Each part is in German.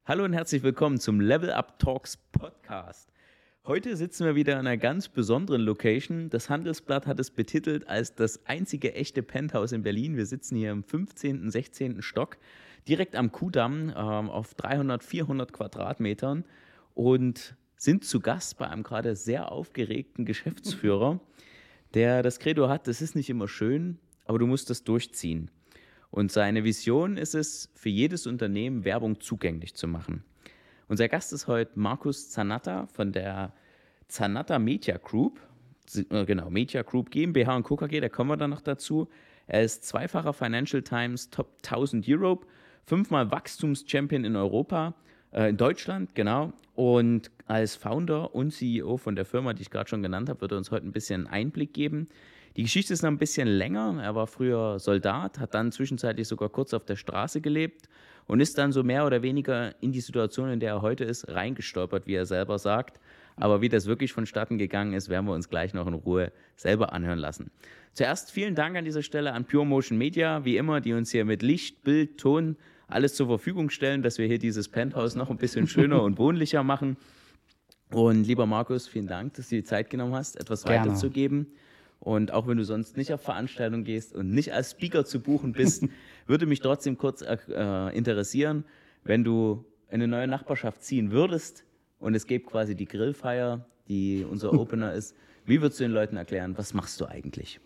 Hallo und herzlich willkommen zum Level Up Talks Podcast. Heute sitzen wir wieder in einer ganz besonderen Location. Das Handelsblatt hat es betitelt als das einzige echte Penthouse in Berlin. Wir sitzen hier im 15., 16. Stock, direkt am Kudamm auf 300, 400 Quadratmetern und sind zu Gast bei einem gerade sehr aufgeregten Geschäftsführer, der das Credo hat, das ist nicht immer schön, aber du musst das durchziehen. Und seine Vision ist es, für jedes Unternehmen Werbung zugänglich zu machen. Unser Gast ist heute Markus Zanatta von der Zanatta Media Group. Genau, Media Group GmbH und Co. KG, da kommen wir dann noch dazu. Er ist zweifacher Financial Times Top 1000 Europe, 5-mal Wachstumschampion in Europa, in Deutschland, genau. Und als Founder und CEO von der Firma, die ich gerade schon genannt habe, wird er uns heute ein bisschen einen Einblick geben. Die Geschichte ist noch ein bisschen länger. Er war früher Soldat, hat dann zwischenzeitlich sogar kurz auf der Straße gelebt und ist dann so mehr oder weniger in die Situation, in der er heute ist, reingestolpert, wie er selber sagt. Aber wie das wirklich vonstatten gegangen ist, werden wir uns gleich noch in Ruhe selber anhören lassen. Zuerst vielen Dank an dieser Stelle an Pure Motion Media, wie immer, die uns hier mit Licht, Bild, Ton alles zur Verfügung stellen, dass wir hier dieses Penthouse noch ein bisschen schöner und wohnlicher machen. Und lieber Markus, vielen Dank, dass du dir die Zeit genommen hast, etwas Gerne. weiterzugeben. Und auch wenn du sonst nicht auf Veranstaltungen gehst und nicht als Speaker zu buchen bist, würde mich trotzdem kurz interessieren, wenn du in eine neue Nachbarschaft ziehen würdest und es gäbe quasi die Grillfeier, die unser Opener ist. Wie würdest du den Leuten erklären, was machst du eigentlich?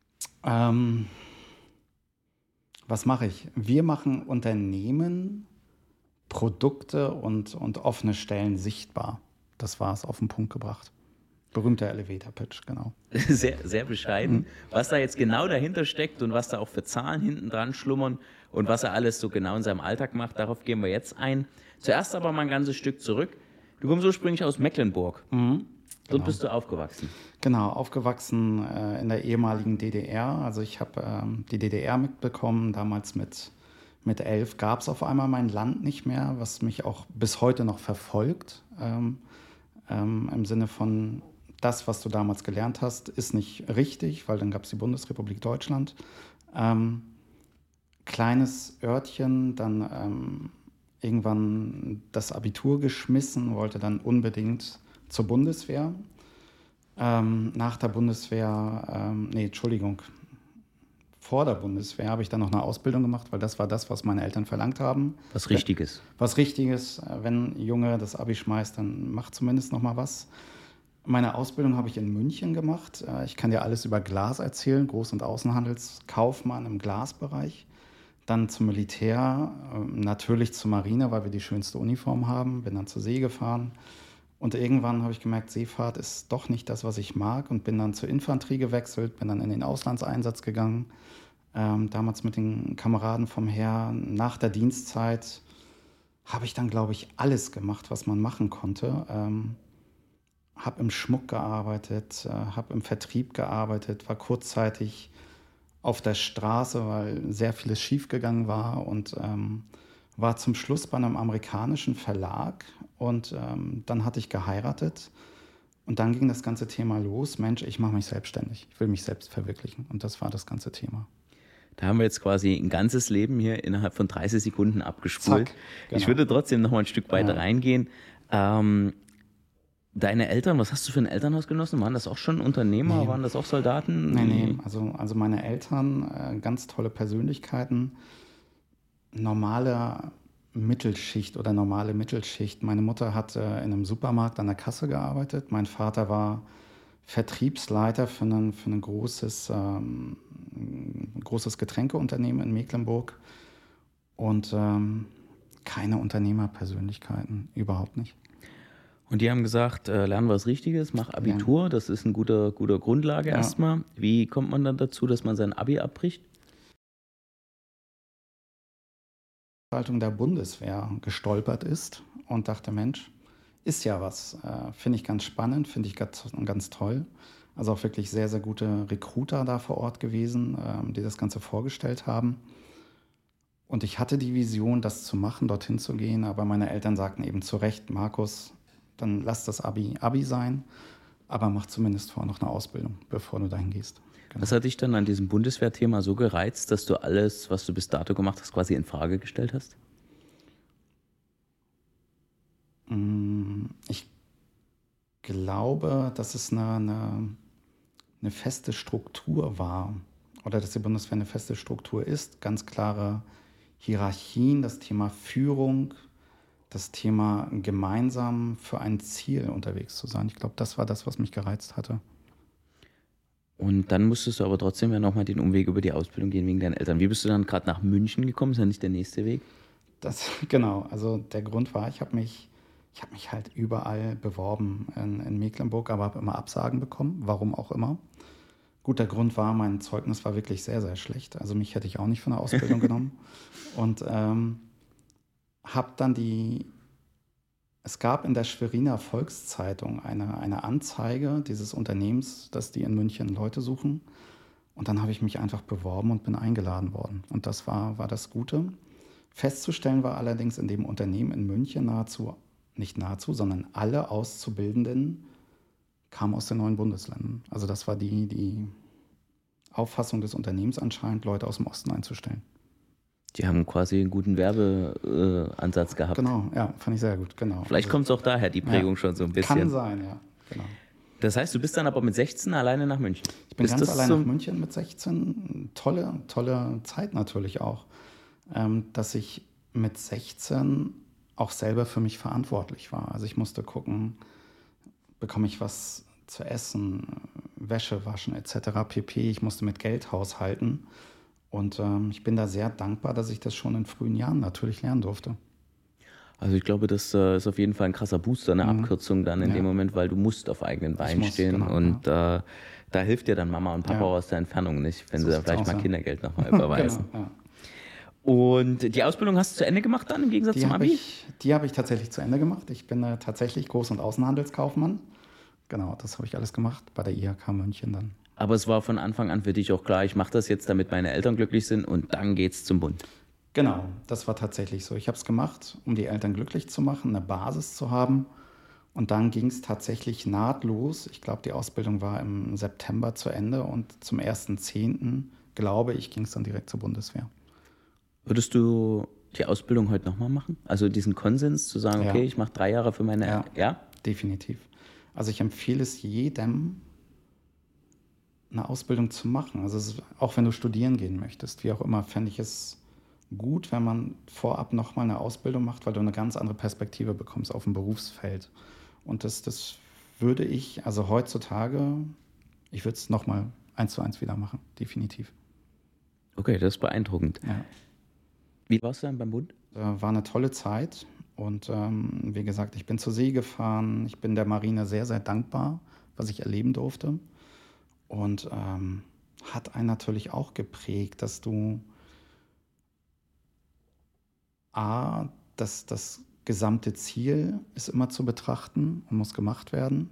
Was mache ich? Wir machen Unternehmen, Produkte und offene Stellen sichtbar. Das war es auf den Punkt gebracht. Berühmter Elevator-Pitch, genau. Sehr, sehr bescheiden. Was da jetzt genau dahinter steckt und was da auch für Zahlen hinten dran schlummern und was er alles so genau in seinem Alltag macht, darauf gehen wir jetzt ein. Zuerst aber mal ein ganzes Stück zurück. Du kommst ursprünglich aus Mecklenburg. Dort bist du aufgewachsen. Genau, aufgewachsen in der ehemaligen DDR. Also ich habe die DDR mitbekommen. Damals mit 11 gab es auf einmal mein Land nicht mehr, was mich auch bis heute noch verfolgt. Im Sinne von, das, was du damals gelernt hast, ist nicht richtig, weil dann gab es die Bundesrepublik Deutschland. Kleines Örtchen, dann irgendwann das Abitur geschmissen, wollte dann unbedingt zur Bundeswehr. Nach der Bundeswehr, vor der Bundeswehr habe ich dann noch eine Ausbildung gemacht, weil das war das, was meine Eltern verlangt haben. Was Richtiges. Was Richtiges. Wenn ein Junge das Abi schmeißt, dann macht zumindest noch mal was. Meine Ausbildung habe ich in München gemacht. Ich kann dir alles über Glas erzählen, Groß- und Außenhandelskaufmann im Glasbereich. Dann zum Militär, natürlich zur Marine, weil wir die schönste Uniform haben. Bin dann zur See gefahren. Und irgendwann habe ich gemerkt, Seefahrt ist doch nicht das, was ich mag. Und bin dann zur Infanterie gewechselt, bin dann in den Auslandseinsatz gegangen. Damals mit den Kameraden vom Heer. Nach der Dienstzeit habe ich dann, glaube ich, alles gemacht, was man machen konnte. Habe im Schmuck gearbeitet, habe im Vertrieb gearbeitet, war kurzzeitig auf der Straße, weil sehr vieles schiefgegangen war und war zum Schluss bei einem amerikanischen Verlag und dann hatte ich geheiratet und dann ging das ganze Thema los. Mensch, ich mache mich selbstständig, ich will mich selbst verwirklichen und das war das ganze Thema. Da haben wir jetzt quasi ein ganzes Leben hier innerhalb von 30 Sekunden abgespult. Zack, genau. Ich würde trotzdem noch mal ein Stück weiter reingehen. Deine Eltern, was hast du für ein Elternhaus genossen? Waren das auch schon Unternehmer? Nee. Waren das auch Soldaten? Nee. Also meine Eltern, ganz tolle Persönlichkeiten, normale Mittelschicht oder normale Mittelschicht. Meine Mutter hat in einem Supermarkt an der Kasse gearbeitet. Mein Vater war Vertriebsleiter für ein großes Getränkeunternehmen in Mecklenburg und keine Unternehmerpersönlichkeiten, überhaupt nicht. Und die haben gesagt, lernen was Richtiges, mach Abitur, Ja. das ist eine gute Grundlage erstmal. Wie kommt man dann dazu, dass man sein Abi abbricht? Der Bundeswehr gestolpert ist und dachte, Mensch, ist ja was. Finde ich ganz spannend, finde ich ganz toll. Also auch wirklich sehr, sehr gute Recruiter da vor Ort gewesen, die das Ganze vorgestellt haben. Und ich hatte die Vision, das zu machen, dorthin zu gehen, aber meine Eltern sagten eben zu Recht, Markus, dann lass das Abi sein, aber mach zumindest vorher noch eine Ausbildung, bevor du dahin gehst. Genau. Was hat dich dann an diesem Bundeswehrthema so gereizt, dass du alles, was du bis dato gemacht hast, quasi in Frage gestellt hast? glaube, dass es eine feste Struktur war oder dass die Bundeswehr eine feste Struktur ist, ganz klare Hierarchien, das Thema Führung, das Thema gemeinsam für ein Ziel unterwegs zu sein. Ich glaube, das war das, was mich gereizt hatte. Und dann musstest du aber trotzdem ja nochmal den Umweg über die Ausbildung gehen wegen deinen Eltern. Wie bist du dann gerade nach München gekommen? Ist ja nicht der nächste Weg? Genau, also der Grund war, ich habe mich halt überall beworben in Mecklenburg, aber habe immer Absagen bekommen, warum auch immer. Gut, der Grund war, mein Zeugnis war wirklich sehr, sehr schlecht. Also mich hätte ich auch nicht für eine Ausbildung genommen. Und habe dann es gab in der Schweriner Volkszeitung eine Anzeige dieses Unternehmens, dass die in München Leute suchen. Und dann habe ich mich einfach beworben und bin eingeladen worden. Und das war das Gute. Festzustellen war allerdings in dem Unternehmen in München nicht nahezu, sondern alle Auszubildenden kamen aus den neuen Bundesländern. Also das war die Auffassung des Unternehmens anscheinend, Leute aus dem Osten einzustellen. Die haben quasi einen guten Werbeansatz gehabt. Genau, ja, fand ich sehr gut, genau. Vielleicht kommt es auch daher, die Prägung schon so ein bisschen. Kann sein, ja, genau. Das heißt, du bist dann aber mit 16 alleine nach München? Ich bin ganz allein nach München mit 16. Tolle Zeit natürlich auch, dass ich mit 16 auch selber für mich verantwortlich war. Also ich musste gucken, bekomme ich was zu essen, Wäsche waschen etc. pp. Ich musste mit Geld haushalten. Und ich bin da sehr dankbar, dass ich das schon in frühen Jahren natürlich lernen durfte. Also ich glaube, das ist auf jeden Fall ein krasser Booster, eine Abkürzung dann in dem Moment, weil du musst auf eigenen Beinen stehen. Genau, und da hilft dir dann Mama und Papa aus der Entfernung nicht, wenn sie da vielleicht mal Kindergeld nochmal überweisen. Genau, ja. Und die Ausbildung hast du zu Ende gemacht dann, im Gegensatz zum Abi? Die habe ich tatsächlich zu Ende gemacht. Ich bin tatsächlich Groß- und Außenhandelskaufmann. Genau, das habe ich alles gemacht bei der IHK München dann. Aber es war von Anfang an für dich auch klar, ich mache das jetzt, damit meine Eltern glücklich sind und dann geht's zum Bund. Genau, das war tatsächlich so. Ich habe es gemacht, um die Eltern glücklich zu machen, eine Basis zu haben. Und dann ging es tatsächlich nahtlos. Ich glaube, die Ausbildung war im September zu Ende und zum 1.10., glaube ich, ging es dann direkt zur Bundeswehr. Würdest du die Ausbildung heute nochmal machen? Also diesen Konsens zu sagen, okay, ich mache 3 Jahre für meine Eltern? Ja, definitiv. Also ich empfehle es jedem, eine Ausbildung zu machen. Also auch wenn du studieren gehen möchtest, wie auch immer, fände ich es gut, wenn man vorab nochmal eine Ausbildung macht, weil du eine ganz andere Perspektive bekommst auf dem Berufsfeld. Und das würde ich, also heutzutage, ich würde es nochmal 1:1 wieder machen, definitiv. Okay, das ist beeindruckend. Ja. Wie warst du dann beim Bund? War eine tolle Zeit und wie gesagt, ich bin zur See gefahren, ich bin der Marine sehr, sehr dankbar, was ich erleben durfte. Und hat einen natürlich auch geprägt, dass du das gesamte Ziel ist immer zu betrachten und muss gemacht werden.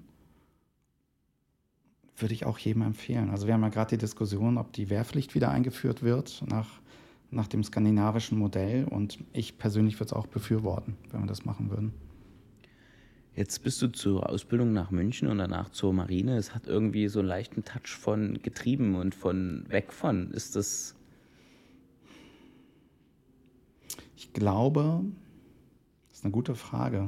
Würde ich auch jedem empfehlen. Also wir haben ja gerade die Diskussion, ob die Wehrpflicht wieder eingeführt wird nach dem skandinavischen Modell. Und ich persönlich würde es auch befürworten, wenn wir das machen würden. Jetzt bist du zur Ausbildung nach München und danach zur Marine. Es hat irgendwie so einen leichten Touch von getrieben und von weg von. Ist das? Ich glaube, das ist eine gute Frage.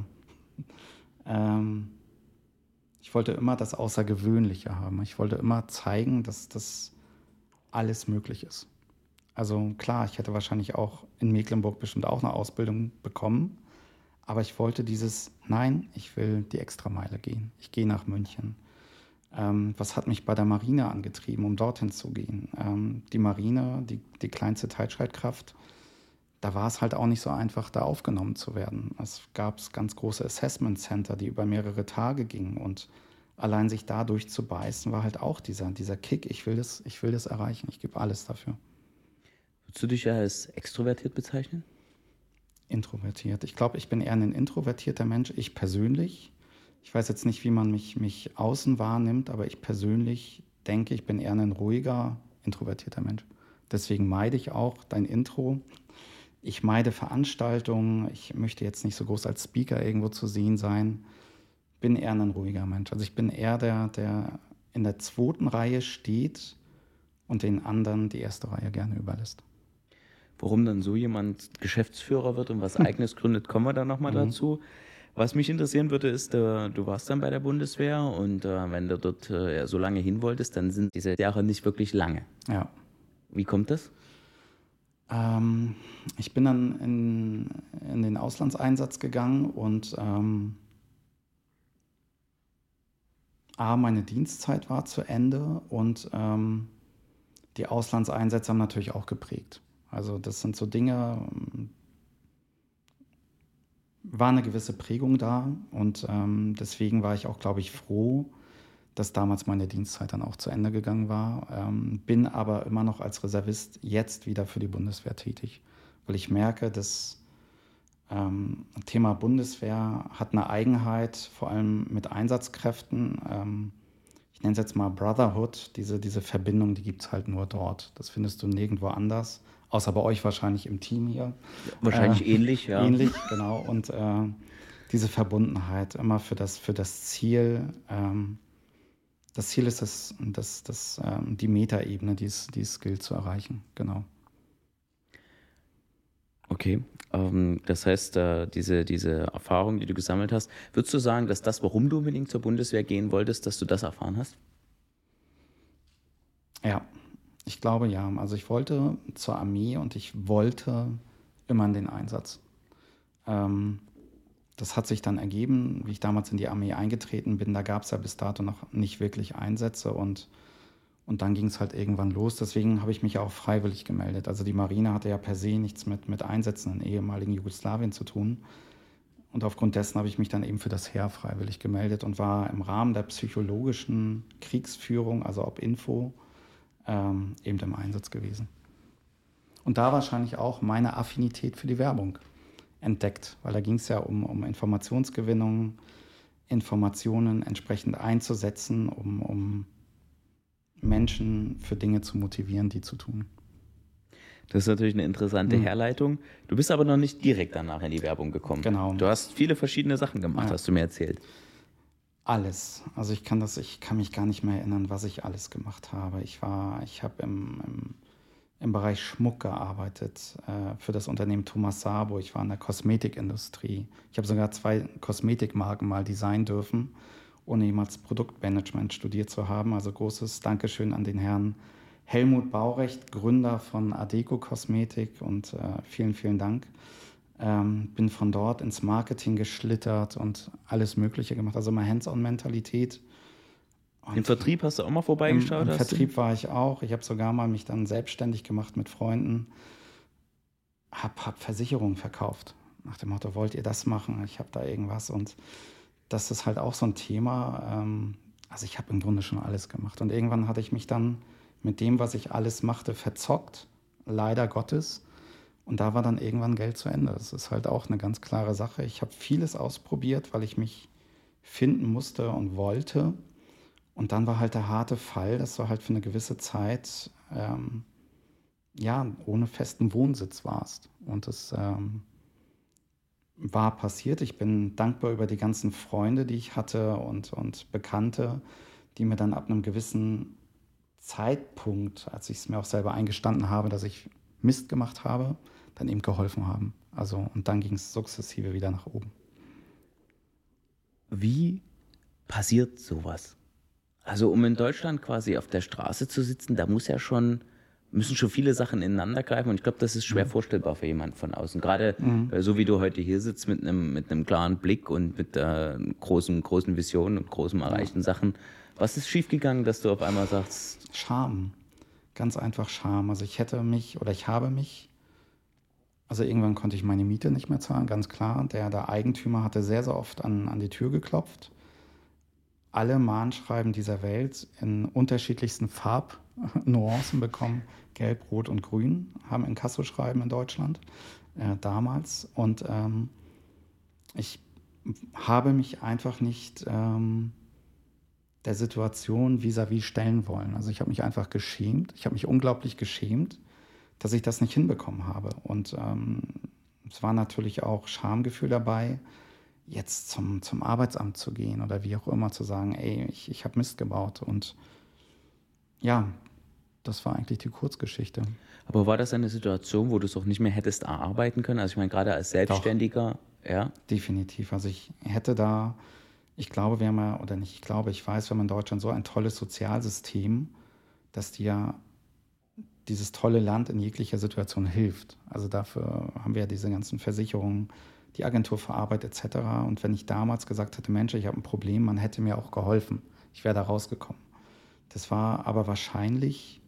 Ich wollte immer das Außergewöhnliche haben. Ich wollte immer zeigen, dass das alles möglich ist. Also klar, ich hätte wahrscheinlich auch in Mecklenburg bestimmt auch eine Ausbildung bekommen. Aber ich wollte nein, ich will die Extrameile gehen. Ich gehe nach München. Was hat mich bei der Marine angetrieben, um dorthin zu gehen? Die Marine, die kleinste Teilstreitkraft, da war es halt auch nicht so einfach, da aufgenommen zu werden. Es gab ganz große Assessment Center, die über mehrere Tage gingen. Und allein sich da durchzubeißen, war halt auch dieser Kick. Ich will das erreichen. Ich gebe alles dafür. Würdest du dich ja als extrovertiert bezeichnen? Introvertiert. Ich glaube, ich bin eher ein introvertierter Mensch. Ich persönlich. Ich weiß jetzt nicht, wie man mich außen wahrnimmt, aber ich persönlich denke, ich bin eher ein ruhiger, introvertierter Mensch. Deswegen meide ich auch dein Intro. Ich meide Veranstaltungen. Ich möchte jetzt nicht so groß als Speaker irgendwo zu sehen sein. Bin eher ein ruhiger Mensch. Also ich bin eher der in der 2. Reihe steht und den anderen die 1. Reihe gerne überlässt. Warum dann so jemand Geschäftsführer wird und was Eigenes gründet, kommen wir dann nochmal dazu. Was mich interessieren würde, ist, du warst dann bei der Bundeswehr und wenn du dort ja, so lange hin wolltest, dann sind diese Jahre nicht wirklich lange. Ja. Wie kommt das? Ich bin dann in den Auslandseinsatz gegangen und meine Dienstzeit war zu Ende und die Auslandseinsätze haben natürlich auch geprägt. Also das sind so Dinge, war eine gewisse Prägung da und deswegen war ich auch, glaube ich, froh, dass damals meine Dienstzeit dann auch zu Ende gegangen war. Bin aber immer noch als Reservist jetzt wieder für die Bundeswehr tätig, weil ich merke, das Thema Bundeswehr hat eine Eigenheit, vor allem mit Einsatzkräften. Ich nenne es jetzt mal Brotherhood, diese Verbindung, die gibt es halt nur dort. Das findest du nirgendwo anders, außer bei euch wahrscheinlich im Team hier. Wahrscheinlich ähnlich, ja. Ähnlich, genau. Und diese Verbundenheit immer für das Ziel. Das Ziel ist die Metaebene, die es gilt zu erreichen. Genau. Okay, das heißt, diese Erfahrung, die du gesammelt hast, würdest du sagen, dass das, warum du unbedingt zur Bundeswehr gehen wolltest, dass du das erfahren hast? Ja, ich glaube ja. Also ich wollte zur Armee und ich wollte immer in den Einsatz. Das hat sich dann ergeben, wie ich damals in die Armee eingetreten bin. Da gab es ja bis dato noch nicht wirklich Einsätze und dann ging es halt irgendwann los. Deswegen habe ich mich auch freiwillig gemeldet. Also die Marine hatte ja per se nichts mit Einsätzen in ehemaligen Jugoslawien zu tun. Und aufgrund dessen habe ich mich dann eben für das Heer freiwillig gemeldet und war im Rahmen der psychologischen Kriegsführung, also ob Info, eben im Einsatz gewesen. Und da wahrscheinlich auch meine Affinität für die Werbung entdeckt, weil da ging es ja um Informationsgewinnung, Informationen entsprechend einzusetzen, um Menschen für Dinge zu motivieren, die zu tun. Das ist natürlich eine interessante Herleitung. Du bist aber noch nicht direkt danach in die Werbung gekommen. Genau. Du hast viele verschiedene Sachen gemacht, hast du mir erzählt. Alles. Also ich kann mich gar nicht mehr erinnern, was ich alles gemacht habe. Ich habe im Bereich Schmuck gearbeitet, für das Unternehmen Thomas Sabo. Ich war in der Kosmetikindustrie. Ich habe sogar 2 Kosmetikmarken mal designen dürfen, ohne jemals Produktmanagement studiert zu haben. Also großes Dankeschön an den Herrn Helmut Baurecht, Gründer von Adecco Kosmetik und vielen, vielen Dank. Bin von dort ins Marketing geschlittert und alles Mögliche gemacht. Also immer Hands-on-Mentalität. Im Vertrieb hast du auch mal vorbeigeschaut? Im Vertrieb war ich auch. Ich habe sogar mal mich dann selbstständig gemacht mit Freunden. Hab Versicherungen verkauft. Nach dem Motto, wollt ihr das machen? Ich habe da irgendwas. Und das ist halt auch so ein Thema. Also ich habe im Grunde schon alles gemacht. Und irgendwann hatte ich mich dann mit dem, was ich alles machte, verzockt. Leider Gottes. Und da war dann irgendwann Geld zu Ende. Das ist halt auch eine ganz klare Sache. Ich habe vieles ausprobiert, weil ich mich finden musste und wollte. Und dann war halt der harte Fall, dass du halt für eine gewisse Zeit ohne festen Wohnsitz warst. Und das war passiert. Ich bin dankbar über die ganzen Freunde, die ich hatte und Bekannte, die mir dann ab einem gewissen Zeitpunkt, als ich es mir auch selber eingestanden habe, dass ich Mist gemacht habe, dann eben geholfen haben. Also, und dann ging es sukzessive wieder nach oben. Wie passiert sowas? Also um in Deutschland quasi auf der Straße zu sitzen, da müssen schon viele Sachen ineinander greifen und ich glaube, das ist schwer vorstellbar für jemanden von außen. Gerade so wie du heute hier sitzt mit einem klaren Blick und mit großen Visionen und großen erreichten Sachen. Was ist schiefgegangen, dass du auf einmal sagst? Scham. Ganz einfach Scham. Also also irgendwann konnte ich meine Miete nicht mehr zahlen, ganz klar. Der Eigentümer hatte sehr, sehr oft an die Tür geklopft. Alle Mahnschreiben dieser Welt in unterschiedlichsten Farbnuancen bekommen. Gelb, Rot und Grün haben Inkassoschreiben in Deutschland damals. Und ich habe mich einfach nicht der Situation vis-à-vis stellen wollen. Also ich habe mich einfach geschämt. Ich habe mich unglaublich geschämt, dass ich das nicht hinbekommen habe. Und es war natürlich auch Schamgefühl dabei, jetzt zum Arbeitsamt zu gehen oder wie auch immer, zu sagen, ey, ich habe Mist gebaut. Und ja, das war eigentlich die Kurzgeschichte. Aber war das eine Situation, wo du es auch nicht mehr hättest erarbeiten können? Also ich meine, gerade als Selbstständiger. Ja, definitiv. Also ich hätte da, ich glaube, wir haben ja, oder nicht, ich glaube, ich weiß, wir haben in Deutschland so ein tolles Sozialsystem, dass die ja dieses tolle Land in jeglicher Situation hilft. Also dafür haben wir ja diese ganzen Versicherungen, die Agentur für Arbeit etc. Und wenn ich damals gesagt hätte, Mensch, ich habe ein Problem, man hätte mir auch geholfen. Ich wäre da rausgekommen. Das war aber wahrscheinlich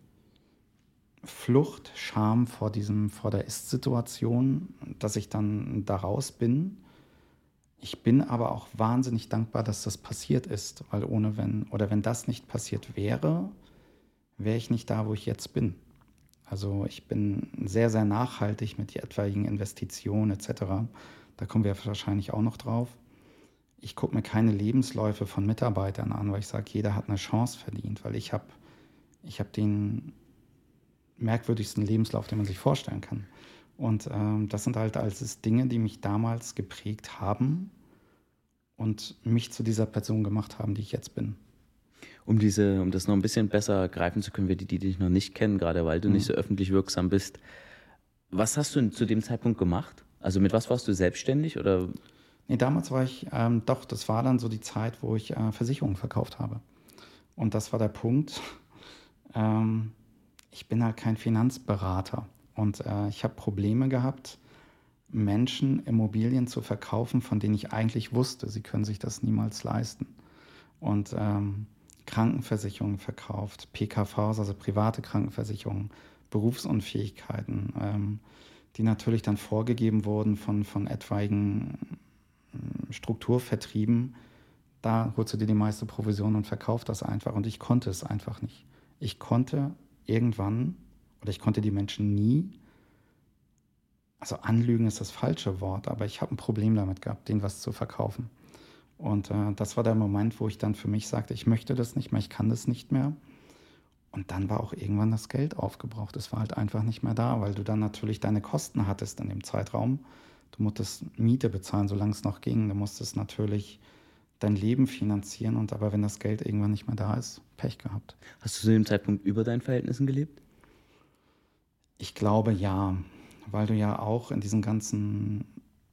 Flucht, Scham vor der Ist-Situation, dass ich dann da raus bin. Ich bin aber auch wahnsinnig dankbar, dass das passiert ist, weil wenn das nicht passiert wäre, wäre ich nicht da, wo ich jetzt bin. Also ich bin sehr, sehr nachhaltig mit etwaigen Investitionen etc. Da kommen wir wahrscheinlich auch noch drauf. Ich gucke mir keine Lebensläufe von Mitarbeitern an, weil ich sage, jeder hat eine Chance verdient, weil ich hab den merkwürdigsten Lebenslauf, den man sich vorstellen kann. Und das sind halt alles Dinge, die mich damals geprägt haben und mich zu dieser Person gemacht haben, die ich jetzt bin. um das noch ein bisschen besser greifen zu können, für die, die dich noch nicht kennen, gerade weil du nicht so öffentlich wirksam bist. Was hast du zu dem Zeitpunkt gemacht? Also mit was warst du selbstständig oder? Nee, damals war ich, doch, das war dann so die Zeit, wo ich Versicherungen verkauft habe. Und das war der Punkt. Ähm, Ich bin halt kein Finanzberater. Und ich habe Probleme gehabt, Menschen Immobilien zu verkaufen, von denen ich eigentlich wusste, sie können sich das niemals leisten. Und Krankenversicherungen verkauft, PKVs, also private Krankenversicherungen, Berufsunfähigkeiten, die natürlich dann vorgegeben wurden von etwaigen Strukturvertrieben. Da holst du dir die meiste Provision und verkaufst das einfach. Und ich konnte es einfach nicht. Ich konnte irgendwann, oder ich konnte die Menschen nie, also anlügen ist das falsche Wort, aber ich habe ein Problem damit gehabt, denen was zu verkaufen. Und das war der Moment, wo ich dann für mich sagte, ich möchte das nicht mehr, ich kann das nicht mehr. Und dann war auch irgendwann das Geld aufgebraucht. Es war halt einfach nicht mehr da, weil du dann natürlich deine Kosten hattest in dem Zeitraum. Du musstest Miete bezahlen, solange es noch ging. Du musstest natürlich dein Leben finanzieren. Und aber wenn das Geld irgendwann nicht mehr da ist, Pech gehabt. Hast du zu dem Zeitpunkt über deinen Verhältnissen gelebt? Ich glaube ja, weil du ja auch in diesen ganzen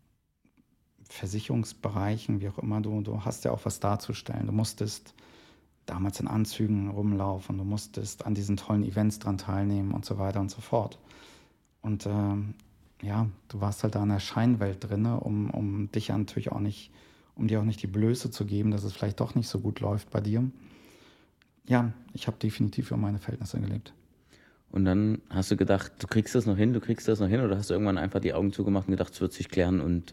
Versicherungsbereichen, wie auch immer, du hast ja auch was darzustellen. Du musstest damals in Anzügen rumlaufen, du musstest an diesen tollen Events dran teilnehmen und so weiter und so fort. Und ja, du warst halt da in der Scheinwelt drin, um dich ja natürlich auch nicht, um dir auch nicht die Blöße zu geben, dass es vielleicht doch nicht so gut läuft bei dir. Ja, ich habe definitiv für meine Verhältnisse gelebt. Und dann hast du gedacht, du kriegst das noch hin, oder hast du irgendwann einfach die Augen zugemacht und gedacht, es wird sich klären und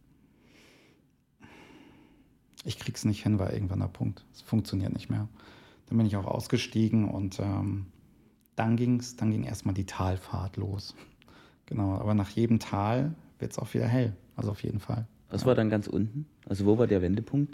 Ich krieg's nicht hin, war irgendwann der Punkt. Es funktioniert nicht mehr. Dann bin ich auch ausgestiegen und dann ging erstmal die Talfahrt los. Genau, aber nach jedem Tal wird es auch wieder hell. Also auf jeden Fall. was war dann ganz unten? Also wo war der Wendepunkt?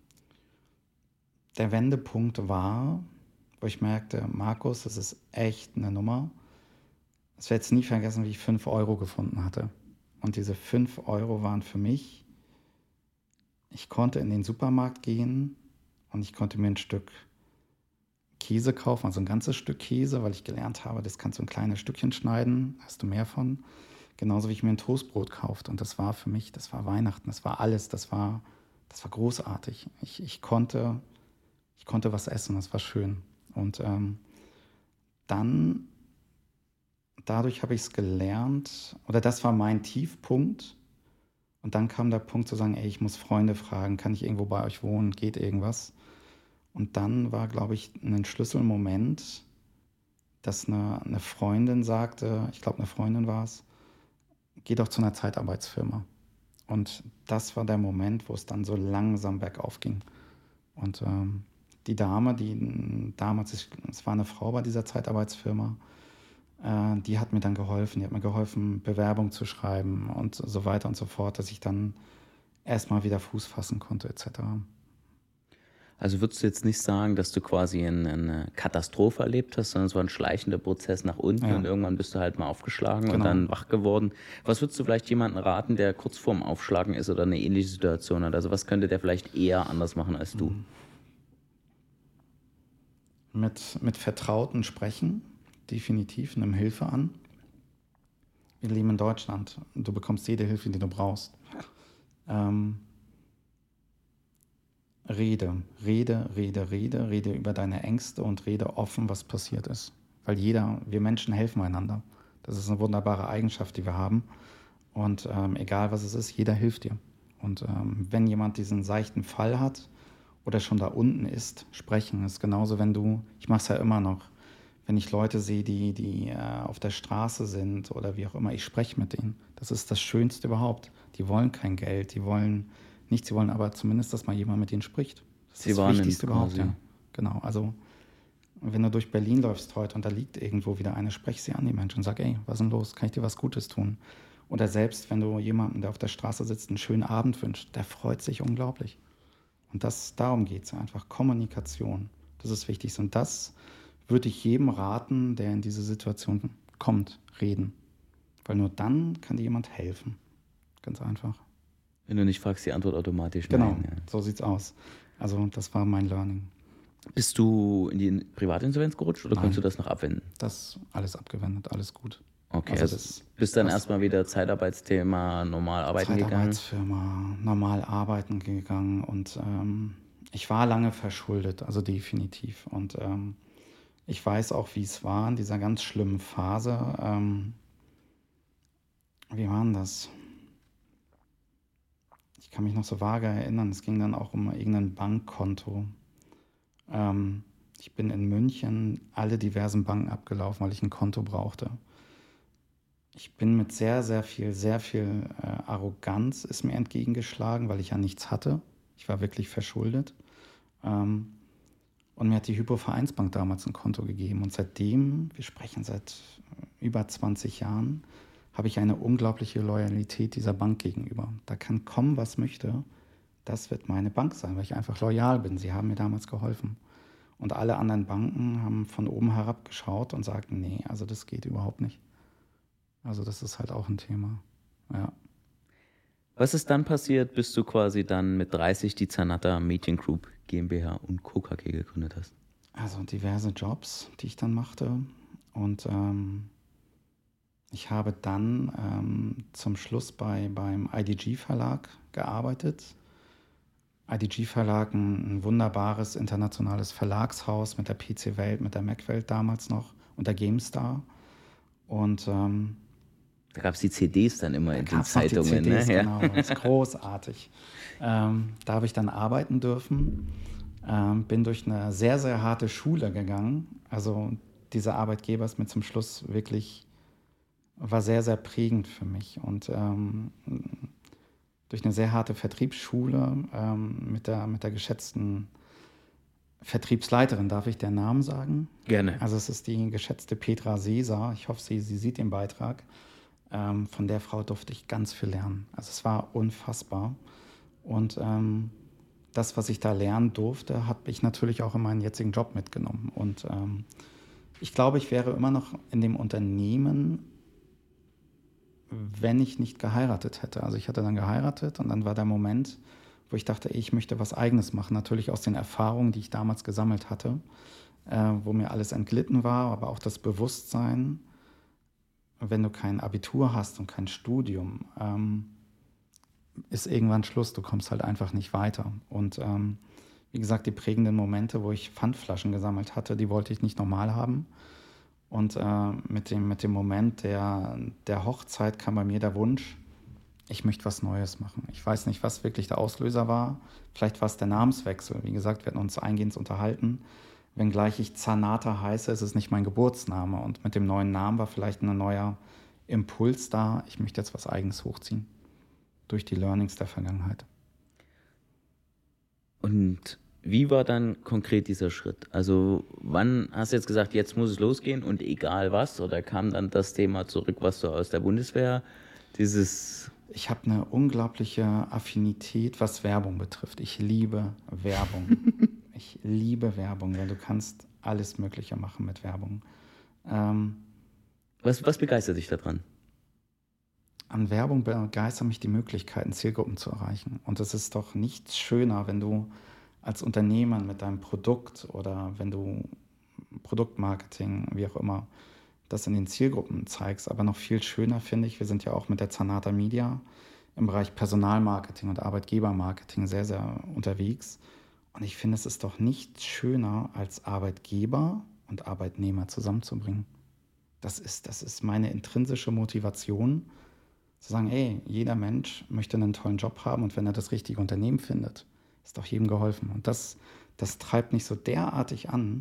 Der Wendepunkt war, wo ich merkte, Markus, das ist echt eine Nummer. Ich werde jetzt nie vergessen, wie ich 5 Euro gefunden hatte. Und diese 5 Euro waren für mich, ich konnte in den Supermarkt gehen und ich konnte mir ein Stück Käse kaufen, also ein ganzes Stück Käse, weil ich gelernt habe, das kannst du in kleine Stückchen schneiden, hast du mehr von. Genauso wie ich mir ein Toastbrot kaufte. Und das war für mich, das war Weihnachten, das war alles, das war großartig. Ich konnte was essen, das war schön. Und dann, dadurch habe ich es gelernt, oder das war mein Tiefpunkt. Und dann kam der Punkt zu sagen, ey, ich muss Freunde fragen, kann ich irgendwo bei euch wohnen, geht irgendwas? Und dann war, glaube ich, ein Schlüsselmoment, dass eine Freundin sagte, ich glaube, eine Freundin war es, geh doch zu einer Zeitarbeitsfirma. Und das war der Moment, wo es dann so langsam bergauf ging. Und die Dame, die damals, es war eine Frau bei dieser Zeitarbeitsfirma, die hat mir dann geholfen. Die hat mir geholfen, Bewerbung zu schreiben und so weiter und so fort, dass ich dann erstmal wieder Fuß fassen konnte, etc. Also würdest du jetzt nicht sagen, dass du quasi eine Katastrophe erlebt hast, sondern es war ein schleichender Prozess nach unten Ja. und irgendwann bist du halt mal aufgeschlagen und Genau. dann wach geworden. Was würdest du vielleicht jemandem raten, der kurz vorm Aufschlagen ist oder eine ähnliche Situation hat? Also was könnte der vielleicht eher anders machen als du? Mit Vertrauten sprechen, definitiv, nimm Hilfe an. Wir leben in Deutschland. Du bekommst jede Hilfe, die du brauchst. Ähm, rede über deine Ängste und rede offen, was passiert ist. Weil wir Menschen helfen einander. Das ist eine wunderbare Eigenschaft, die wir haben. Und egal was es ist, jeder hilft dir. Und wenn jemand diesen seichten Fall hat oder schon da unten ist, sprechen ist genauso, ich mache es ja immer noch, wenn ich Leute sehe, die auf der Straße sind oder wie auch immer, ich spreche mit denen. Das ist das Schönste überhaupt. Die wollen kein Geld, die wollen nichts, sie wollen aber zumindest, dass mal jemand mit ihnen spricht. Das Sie ist das wahrnimmt Wichtigste überhaupt, quasi. ja. Genau, also wenn du durch Berlin läufst heute und da liegt irgendwo wieder eine, sprech sie an, die Menschen, und sag, ey, was ist denn los? Kann ich dir was Gutes tun? Oder selbst, wenn du jemanden, der auf der Straße sitzt, einen schönen Abend wünscht, der freut sich unglaublich. Und darum geht es einfach, Kommunikation. Das ist wichtig. Und das würde ich jedem raten, der in diese Situation kommt, reden. Weil nur dann kann dir jemand helfen. Ganz einfach. Wenn du nicht fragst, die Antwort automatisch Genau, nein. Ja. so sieht's aus. Also das war mein Learning. Bist du in die Privatinsolvenz gerutscht oder konntest du Nein. das noch abwenden? Das alles abgewendet, alles gut. Okay, Also bist dann erstmal wieder Zeitarbeitsthema, normal arbeiten gegangen? Zeitarbeitsfirma, normal arbeiten gegangen und ich war lange verschuldet, also definitiv. Und ich weiß auch, wie es war in dieser ganz schlimmen Phase. Wie war denn das? Ich kann mich noch so vage erinnern, es ging dann auch um irgendein Bankkonto. Ich bin in München alle diversen Banken abgelaufen, weil ich ein Konto brauchte. Ich bin mit sehr, sehr viel Arroganz ist mir entgegengeschlagen, weil ich ja nichts hatte. Ich war wirklich verschuldet. Und mir hat die Hypo-Vereinsbank damals ein Konto gegeben. Und seitdem, wir sprechen seit über 20 Jahren, habe ich eine unglaubliche Loyalität dieser Bank gegenüber. Da kann kommen, was möchte. Das wird meine Bank sein, weil ich einfach loyal bin. Sie haben mir damals geholfen. Und alle anderen Banken haben von oben herab geschaut und sagten, nee, also das geht überhaupt nicht. Also das ist halt auch ein Thema. Ja. Was ist dann passiert, bis du quasi dann mit 30 die Zanata Mediengroup Group GmbH und Co. KG gegründet hast? Also diverse Jobs, die ich dann machte. Und ich habe dann zum Schluss beim IDG-Verlag gearbeitet. IDG-Verlag, ein wunderbares internationales Verlagshaus mit der PC-Welt, mit der Mac-Welt damals noch und der GameStar. Und da gab es die CDs dann immer in den Zeitungen. Die CDs, ne? Genau, das ist großartig. Da habe ich dann arbeiten dürfen, bin durch eine sehr, sehr harte Schule gegangen. Also dieser Arbeitgeber ist mir zum Schluss war sehr, sehr prägend für mich. Und durch eine sehr harte Vertriebsschule mit der geschätzten Vertriebsleiterin, darf ich den Namen sagen? Gerne. Also es ist die geschätzte Petra Seeser. Ich hoffe, sie sieht den Beitrag. Von der Frau durfte ich ganz viel lernen. Also es war unfassbar. Und das, was ich da lernen durfte, habe ich natürlich auch in meinen jetzigen Job mitgenommen. Und ich glaube, ich wäre immer noch in dem Unternehmen, wenn ich nicht geheiratet hätte. Also ich hatte dann geheiratet und dann war der Moment, wo ich dachte, ich möchte was Eigenes machen. Natürlich aus den Erfahrungen, die ich damals gesammelt hatte, wo mir alles entglitten war, aber auch das Bewusstsein, wenn du kein Abitur hast und kein Studium, ist irgendwann Schluss. Du kommst halt einfach nicht weiter. Und wie gesagt, die prägenden Momente, wo ich Pfandflaschen gesammelt hatte, die wollte ich nicht normal haben. Und mit dem Moment der Hochzeit kam bei mir der Wunsch, ich möchte was Neues machen. Ich weiß nicht, was wirklich der Auslöser war. Vielleicht war es der Namenswechsel. Wie gesagt, wir hatten uns eingehend unterhalten. Wenngleich ich Zanata heiße, ist es nicht mein Geburtsname. Und mit dem neuen Namen war vielleicht ein neuer Impuls da. Ich möchte jetzt was Eigenes hochziehen. Durch die Learnings der Vergangenheit. Und wie war dann konkret dieser Schritt? Also wann hast du jetzt gesagt, jetzt muss es losgehen und egal was? Oder kam dann das Thema zurück, was du aus der Bundeswehr, Ich habe eine unglaubliche Affinität, was Werbung betrifft. Ich liebe Werbung. Ich liebe Werbung, weil du kannst alles Mögliche machen mit Werbung. Was begeistert dich daran? An Werbung begeistern mich die Möglichkeiten, Zielgruppen zu erreichen. Und es ist doch nichts schöner, wenn du als Unternehmer mit deinem Produkt oder wenn du Produktmarketing, wie auch immer, das in den Zielgruppen zeigst. Aber noch viel schöner finde ich, wir sind ja auch mit der Zanata Media im Bereich Personalmarketing und Arbeitgebermarketing sehr, sehr unterwegs. Und ich finde, es ist doch nicht schöner, als Arbeitgeber und Arbeitnehmer zusammenzubringen. Das ist meine intrinsische Motivation, zu sagen, ey, jeder Mensch möchte einen tollen Job haben und wenn er das richtige Unternehmen findet, ist doch jedem geholfen. Und das treibt mich so derartig an,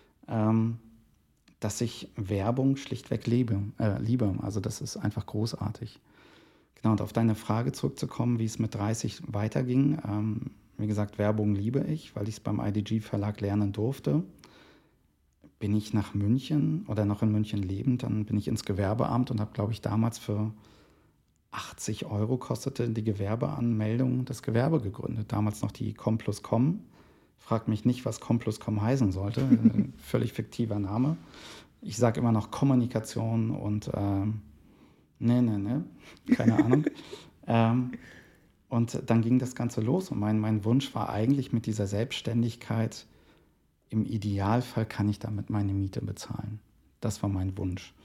dass ich Werbung schlichtweg liebe. Also das ist einfach großartig. Genau, und auf deine Frage zurückzukommen, wie es mit 30 weiterging. Wie gesagt, Werbung liebe ich, weil ich es beim IDG Verlag lernen durfte. Bin ich nach München oder noch in München lebend, dann bin ich ins Gewerbeamt und habe, glaube ich, damals für 80 Euro kostete die Gewerbeanmeldung das Gewerbe gegründet. Damals noch die Com+Com. Frag mich nicht, was Com+Com heißen sollte. Völlig fiktiver Name. Ich sage immer noch Kommunikation und keine Ahnung. Und dann ging das Ganze los und mein Wunsch war eigentlich mit dieser Selbstständigkeit, im Idealfall kann ich damit meine Miete bezahlen. Das war mein Wunsch.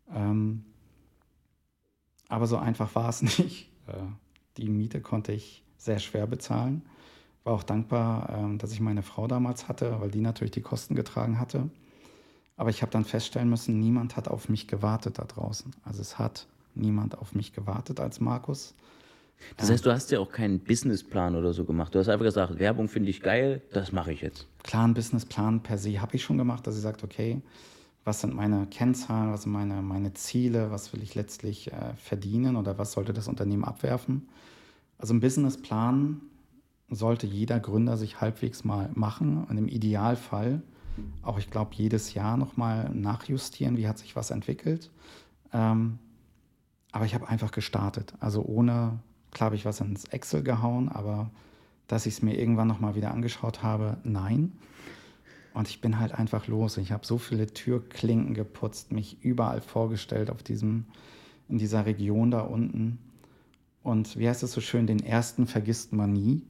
Aber so einfach war es nicht. Die Miete konnte ich sehr schwer bezahlen. War auch dankbar, dass ich meine Frau damals hatte, weil die natürlich die Kosten getragen hatte. Aber ich habe dann feststellen müssen, niemand hat auf mich gewartet da draußen. Also es hat niemand auf mich gewartet als Markus. Das heißt, du hast ja auch keinen Businessplan oder so gemacht. Du hast einfach gesagt, Werbung finde ich geil, das mache ich jetzt. Klar, einen Businessplan per se habe ich schon gemacht, dass ich sage, okay, was sind meine Kennzahlen, was sind meine Ziele, was will ich letztlich verdienen oder was sollte das Unternehmen abwerfen. Also ein Businessplan sollte jeder Gründer sich halbwegs mal machen und im Idealfall auch, ich glaube, jedes Jahr nochmal nachjustieren, wie hat sich was entwickelt. Aber ich habe einfach gestartet, also klar habe ich was ins Excel gehauen, aber dass ich es mir irgendwann nochmal wieder angeschaut habe, nein. Und ich bin halt einfach los. Ich habe so viele Türklinken geputzt, mich überall vorgestellt in dieser Region da unten. Und wie heißt es so schön, den ersten vergisst man nie.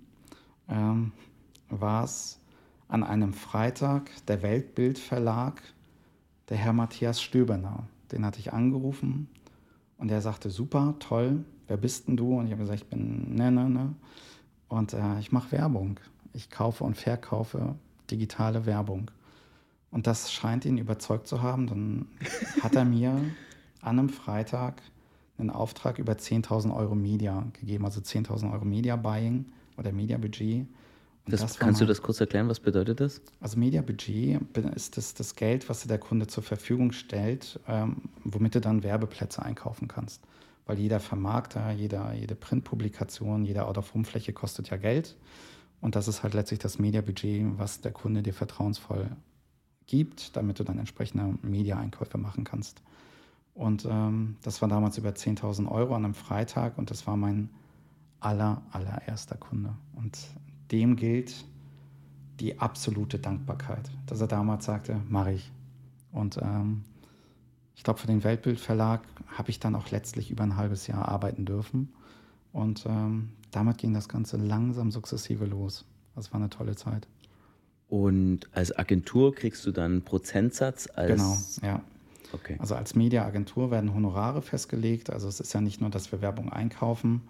War es an einem Freitag der Weltbild-Verlag, der Herr Matthias Stöberner. Den hatte ich angerufen und er sagte, super, toll, wer bist denn du? Und ich habe gesagt, ich bin ne. Und ich mache Werbung. Ich kaufe und verkaufe digitale Werbung. Und das scheint ihn überzeugt zu haben. Dann hat er mir an einem Freitag einen Auftrag über 10.000 Euro Media gegeben, also 10.000 Euro Media Buying oder Media Budget. Kannst du das kurz erklären, was bedeutet das? Also Media Budget ist das Geld, was dir der Kunde zur Verfügung stellt, womit du dann Werbeplätze einkaufen kannst. Weil jeder Vermarkter, jede Printpublikation, jede Out-of-Home-Fläche kostet ja Geld. Und das ist halt letztlich das Media-Budget, was der Kunde dir vertrauensvoll gibt, damit du dann entsprechende Media-Einkäufe machen kannst. Und das war damals über 10.000 Euro an einem Freitag und das war mein allererster Kunde. Und dem gilt die absolute Dankbarkeit, dass er damals sagte, mache ich. Und ich glaube, für den Weltbild-Verlag habe ich dann auch letztlich über ein halbes Jahr arbeiten dürfen. Und damit ging das Ganze langsam sukzessive los. Das war eine tolle Zeit. Und als Agentur kriegst du dann einen Prozentsatz? Genau, ja. Okay. Also als Media-Agentur werden Honorare festgelegt. Also es ist ja nicht nur, dass wir Werbung einkaufen.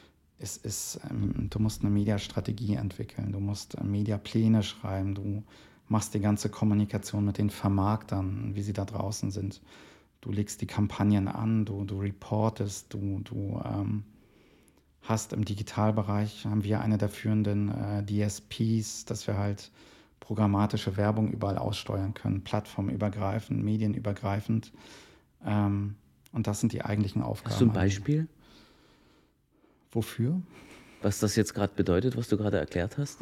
Du musst eine Mediastrategie entwickeln, du musst Mediapläne schreiben, du machst die ganze Kommunikation mit den Vermarktern, wie sie da draußen sind. Du legst die Kampagnen an, du reportest, du hast im Digitalbereich, haben wir eine der führenden DSPs, dass wir halt programmatische Werbung überall aussteuern können, plattformübergreifend, medienübergreifend. Und das sind die eigentlichen Aufgaben. Hast du ein Beispiel? Wofür? Was das jetzt gerade bedeutet, was du gerade erklärt hast?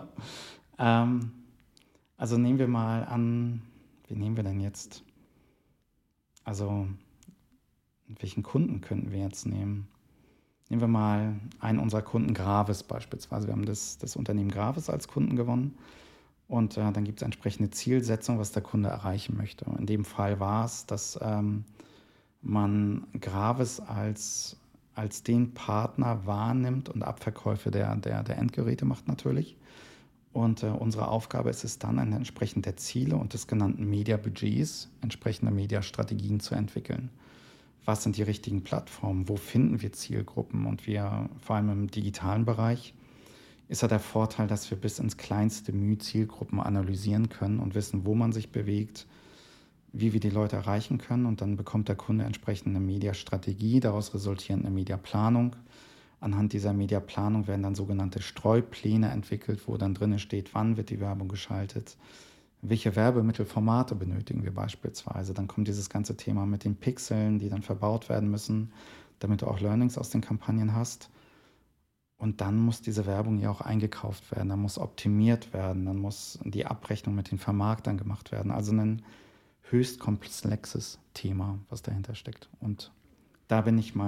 Also nehmen wir mal an, wie nehmen wir denn jetzt? Also welchen Kunden könnten wir jetzt nehmen? Nehmen wir mal einen unserer Kunden, Gravis beispielsweise. Wir haben das Unternehmen Gravis als Kunden gewonnen und dann gibt es entsprechende Zielsetzung, was der Kunde erreichen möchte. In dem Fall war es, dass man Gravis als den Partner wahrnimmt und Abverkäufe der Endgeräte macht natürlich. Und unsere Aufgabe ist es dann, entsprechend der Ziele und des genannten Media-Budgets entsprechende Mediastrategien zu entwickeln. was sind die richtigen Plattformen, wo finden wir Zielgruppen und wir, vor allem im digitalen Bereich, ist ja der Vorteil, dass wir bis ins kleinste Mühe Zielgruppen analysieren können und wissen, wo man sich bewegt, wie wir die Leute erreichen können und dann bekommt der Kunde entsprechend eine Mediastrategie, daraus resultierend eine Mediaplanung. Anhand dieser Mediaplanung werden dann sogenannte Streupläne entwickelt, wo dann drin steht, wann wird die Werbung geschaltet, welche Werbemittelformate benötigen wir beispielsweise. Dann kommt dieses ganze Thema mit den Pixeln, die dann verbaut werden müssen, damit du auch Learnings aus den Kampagnen hast. Und dann muss diese Werbung ja auch eingekauft werden, dann muss optimiert werden, dann muss die Abrechnung mit den Vermarktern gemacht werden. Also ein höchst komplexes Thema, was dahinter steckt. Und da bin ich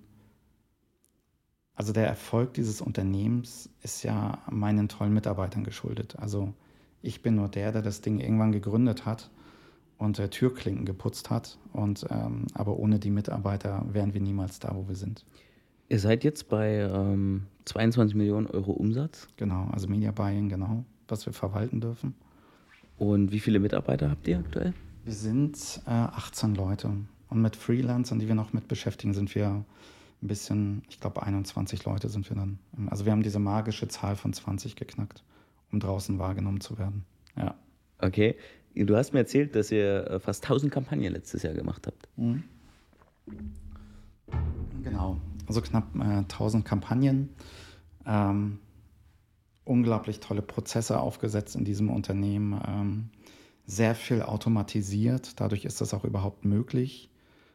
also der Erfolg dieses Unternehmens ist ja meinen tollen Mitarbeitern geschuldet. Also ich bin nur der das Ding irgendwann gegründet hat und Türklinken geputzt hat. Aber ohne die Mitarbeiter wären wir niemals da, wo wir sind. Ihr seid jetzt bei 22 Millionen Euro Umsatz. Genau, also Media Buying, genau, was wir verwalten dürfen. Und wie viele Mitarbeiter habt ihr aktuell? Wir sind 18 Leute. Und mit Freelancern, die wir noch mit beschäftigen, sind wir ein bisschen, ich glaube 21 Leute sind wir dann. Also wir haben diese magische Zahl von 20 geknackt, um draußen wahrgenommen zu werden. Ja. Okay. Du hast mir erzählt, dass ihr fast 1000 Kampagnen letztes Jahr gemacht habt. Mhm. Genau, also knapp 1000 Kampagnen. Unglaublich tolle Prozesse aufgesetzt in diesem Unternehmen. Sehr viel automatisiert, dadurch ist das auch überhaupt möglich.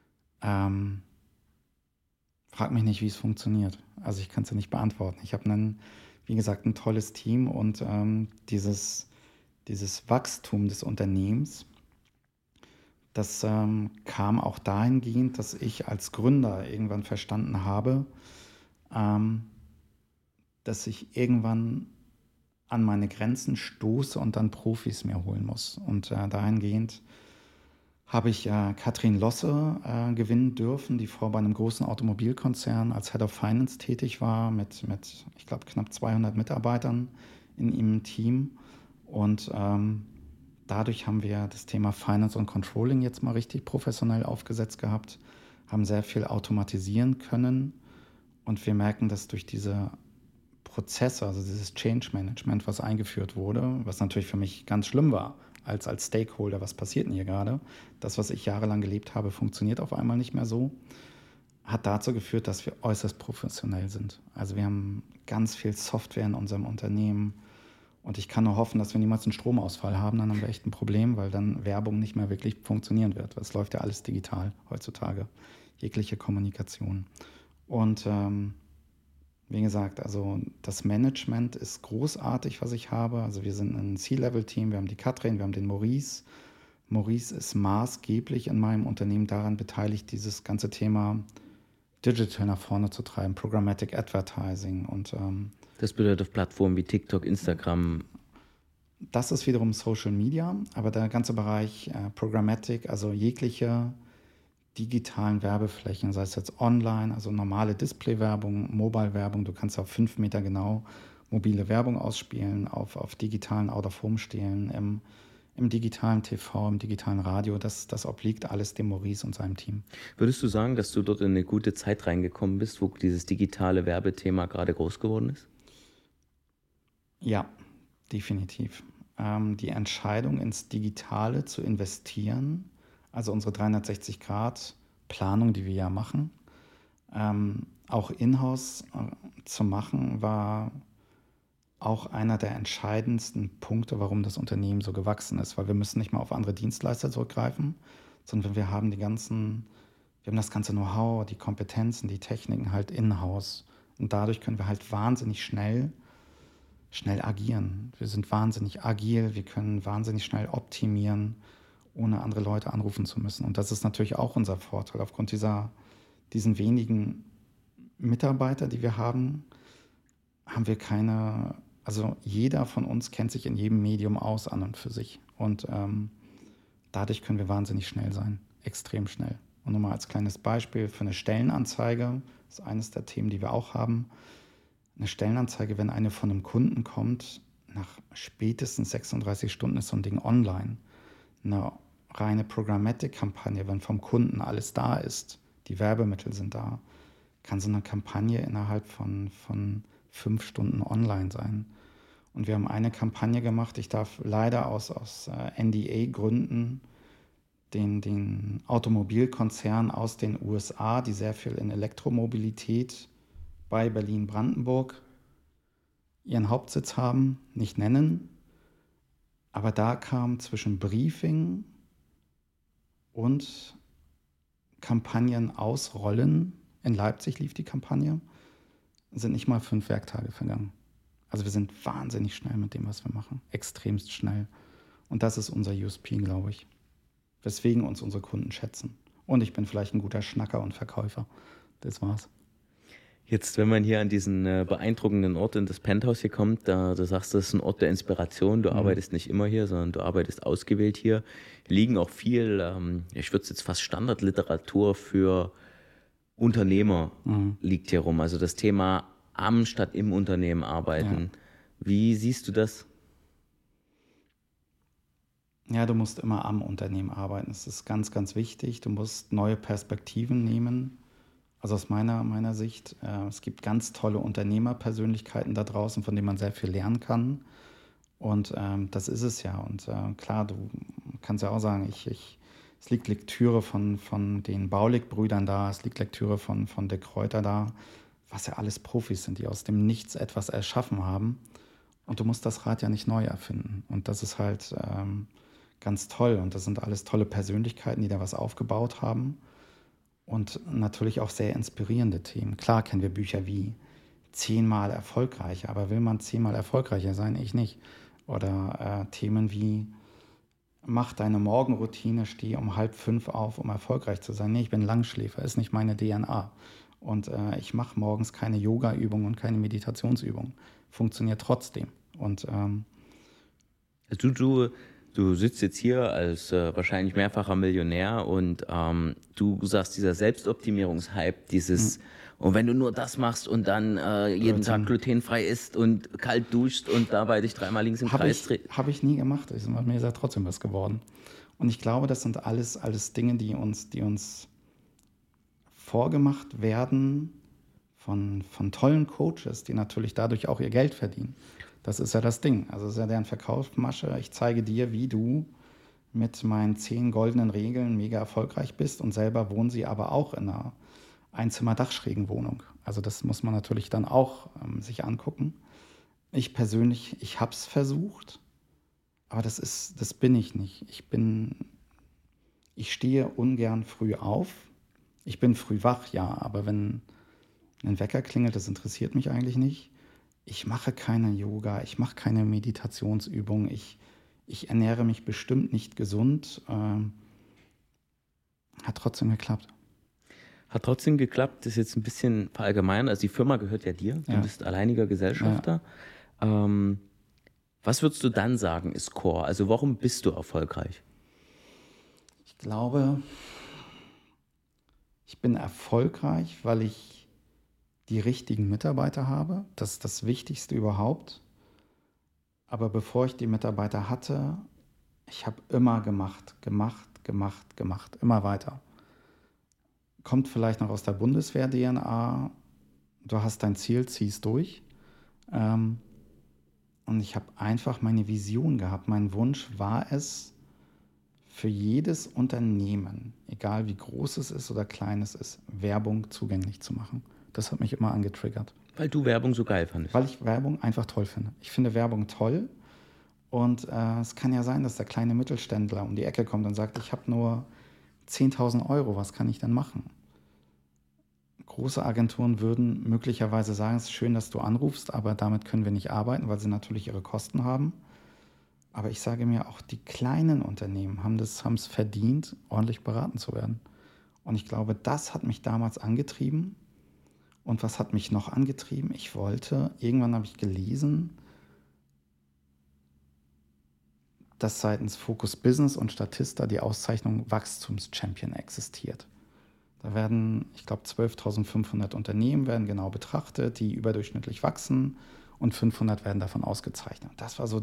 Frag mich nicht, wie es funktioniert. Also ich kann es ja nicht beantworten. Ich habe wie gesagt, ein tolles Team und dieses Wachstum des Unternehmens, das kam auch dahingehend, dass ich als Gründer irgendwann verstanden habe, dass ich irgendwann an meine Grenzen stoße und dann Profis mir holen muss. Und dahingehend habe ich Katrin Losse gewinnen dürfen, die vorher bei einem großen Automobilkonzern als Head of Finance tätig war, mit ich glaube, knapp 200 Mitarbeitern in ihrem Team. Und dadurch haben wir das Thema Finance und Controlling jetzt mal richtig professionell aufgesetzt gehabt, haben sehr viel automatisieren können. Und wir merken, dass durch diese Prozesse, also dieses Change Management, was eingeführt wurde, was natürlich für mich ganz schlimm war, als Stakeholder, was passiert denn hier gerade? Das, was ich jahrelang gelebt habe, funktioniert auf einmal nicht mehr so, hat dazu geführt, dass wir äußerst professionell sind. Also wir haben ganz viel Software in unserem Unternehmen und ich kann nur hoffen, dass wir niemals einen Stromausfall haben, dann haben wir echt ein Problem, weil dann Werbung nicht mehr wirklich funktionieren wird. Es läuft ja alles digital heutzutage, jegliche Kommunikation. Und wie gesagt, also das Management ist großartig, was ich habe. Also wir sind ein C-Level-Team, wir haben die Katrin, wir haben den Maurice. Maurice ist maßgeblich in meinem Unternehmen daran beteiligt, dieses ganze Thema Digital nach vorne zu treiben, Programmatic Advertising. Und das bedeutet auf Plattformen wie TikTok, Instagram. Das ist wiederum Social Media, aber der ganze Bereich Programmatic, also jegliche digitalen Werbeflächen, sei es jetzt online, also normale Display-Werbung, Mobile-Werbung, du kannst auf 5 Meter genau mobile Werbung ausspielen, auf digitalen Out-of-Home-Stelen, im digitalen TV, im digitalen Radio, das obliegt alles dem Maurice und seinem Team. Würdest du sagen, dass du dort in eine gute Zeit reingekommen bist, wo dieses digitale Werbethema gerade groß geworden ist? Ja, definitiv. Die Entscheidung ins Digitale zu investieren, also unsere 360-Grad-Planung, die wir ja machen, auch in-house zu machen, war auch einer der entscheidendsten Punkte, warum das Unternehmen so gewachsen ist, weil wir müssen nicht mal auf andere Dienstleister zurückgreifen, sondern wir haben das ganze Know-how, die Kompetenzen, die Techniken halt in-house und dadurch können wir halt wahnsinnig schnell agieren. Wir sind wahnsinnig agil, wir können wahnsinnig schnell optimieren, ohne andere Leute anrufen zu müssen. Und das ist natürlich auch unser Vorteil. Aufgrund diesen wenigen Mitarbeiter, die wir haben wir also jeder von uns kennt sich in jedem Medium aus an und für sich. Und dadurch können wir wahnsinnig schnell sein, extrem schnell. Und nochmal als kleines Beispiel für eine Stellenanzeige, das ist eines der Themen, die wir auch haben. Eine Stellenanzeige, wenn eine von einem Kunden kommt, nach spätestens 36 Stunden ist so ein Ding online. Eine reine Programmatic-Kampagne, wenn vom Kunden alles da ist, die Werbemittel sind da, kann so eine Kampagne innerhalb von 5 Stunden online sein. Und wir haben eine Kampagne gemacht, ich darf leider aus NDA-Gründen den Automobilkonzern aus den USA, die sehr viel in Elektromobilität bei Berlin-Brandenburg ihren Hauptsitz haben, nicht nennen. Aber da kam zwischen Briefing und Kampagnen ausrollen, in Leipzig lief die Kampagne, sind nicht mal 5 Werktage vergangen. Also wir sind wahnsinnig schnell mit dem, was wir machen. Extremst schnell. Und das ist unser USP, glaube ich. Weswegen uns unsere Kunden schätzen. Und ich bin vielleicht ein guter Schnacker und Verkäufer. Das war's. Jetzt, wenn man hier an diesen beeindruckenden Ort in das Penthouse hier kommt, du sagst, das ist ein Ort der Inspiration. Du arbeitest nicht immer hier, sondern du arbeitest ausgewählt hier. Hier liegen auch viel, ich würde es jetzt fast Standardliteratur für Unternehmer liegt hier rum. Also das Thema am statt im Unternehmen arbeiten. Ja. Wie siehst du das? Ja, du musst immer am Unternehmen arbeiten. Das ist ganz, ganz wichtig. Du musst neue Perspektiven nehmen. Also aus meiner Sicht, es gibt ganz tolle Unternehmerpersönlichkeiten da draußen, von denen man sehr viel lernen kann. Und das ist es ja. Und klar, du kannst ja auch sagen, es liegt Lektüre von den Baulig-Brüdern da, es liegt Lektüre von De Gruyter da, was ja alles Profis sind, die aus dem Nichts etwas erschaffen haben. Und du musst das Rad ja nicht neu erfinden. Und das ist halt ganz toll. Und das sind alles tolle Persönlichkeiten, die da was aufgebaut haben. Und natürlich auch sehr inspirierende Themen. Klar kennen wir Bücher wie 10-mal erfolgreicher, aber will man 10-mal erfolgreicher sein? Ich nicht. Oder Themen wie mach deine Morgenroutine, steh um 4:30 auf, um erfolgreich zu sein. Nee, ich bin Langschläfer, ist nicht meine DNA. Und ich mache morgens keine Yoga-Übung und keine Meditationsübung. Funktioniert trotzdem. Und Du sitzt jetzt hier als wahrscheinlich mehrfacher Millionär und du sagst, dieser Selbstoptimierungshype, dieses, und wenn du nur das machst und dann jeden Tag glutenfrei isst und kalt duschst und dabei dich 3-mal links im Kreis drehst. Habe ich nie gemacht. Mir ist ja trotzdem was geworden. Und ich glaube, das sind alles Dinge, die uns vorgemacht werden von tollen Coaches, die natürlich dadurch auch ihr Geld verdienen. Das ist ja das Ding. Also das ist ja deren Verkaufsmasche. Ich zeige dir, wie du mit meinen 10 goldenen Regeln mega erfolgreich bist und selber wohnen sie aber auch in einer Einzimmer-Dachschrägenwohnung. Also das muss man natürlich dann auch sich angucken. Ich persönlich, ich habe es versucht, aber das bin ich nicht. Ich stehe ungern früh auf. Ich bin früh wach, ja, aber wenn ein Wecker klingelt, das interessiert mich eigentlich nicht. Ich mache keine Yoga, ich mache keine Meditationsübung, ich ernähre mich bestimmt nicht gesund. Hat trotzdem geklappt. Hat trotzdem geklappt, das ist jetzt ein bisschen verallgemeinert. Also die Firma gehört ja dir, du bist alleiniger Gesellschafter. Ja. Was würdest du dann sagen, ist Core? Also warum bist du erfolgreich? Ich glaube, ich bin erfolgreich, weil ich die richtigen Mitarbeiter habe. Das ist das Wichtigste überhaupt. Aber bevor ich die Mitarbeiter hatte, ich habe immer gemacht, immer weiter. Kommt vielleicht noch aus der Bundeswehr-DNA. Du hast dein Ziel, ziehst durch. Und ich habe einfach meine Vision gehabt. Mein Wunsch war es, für jedes Unternehmen, egal wie groß es ist oder klein es ist, Werbung zugänglich zu machen. Das hat mich immer angetriggert. Weil du Werbung so geil fandest? Weil ich Werbung einfach toll finde. Ich finde Werbung toll. Und es kann ja sein, dass der kleine Mittelständler um die Ecke kommt und sagt, ich habe nur 10.000 Euro, was kann ich denn machen? Große Agenturen würden möglicherweise sagen, es ist schön, dass du anrufst, aber damit können wir nicht arbeiten, weil sie natürlich ihre Kosten haben. Aber ich sage mir, auch die kleinen Unternehmen haben es verdient, ordentlich beraten zu werden. Und ich glaube, das hat mich damals angetrieben. Und was hat mich noch angetrieben? Irgendwann habe ich gelesen, dass seitens Focus Business und Statista die Auszeichnung Wachstumschampion existiert. Da werden, ich glaube, 12.500 Unternehmen werden genau betrachtet, die überdurchschnittlich wachsen und 500 werden davon ausgezeichnet. Das war so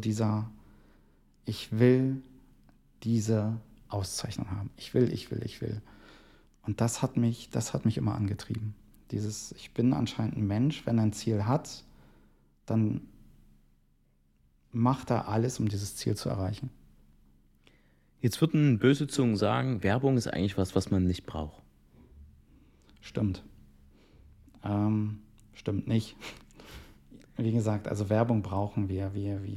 ich will diese Auszeichnung haben. Ich will. Und das hat mich immer angetrieben. Ich bin anscheinend ein Mensch, wenn er ein Ziel hat, dann macht er alles, um dieses Ziel zu erreichen. Jetzt würden böse Zungen sagen, Werbung ist eigentlich was, was man nicht braucht. Stimmt. Stimmt nicht. Wie gesagt, also Werbung brauchen wir.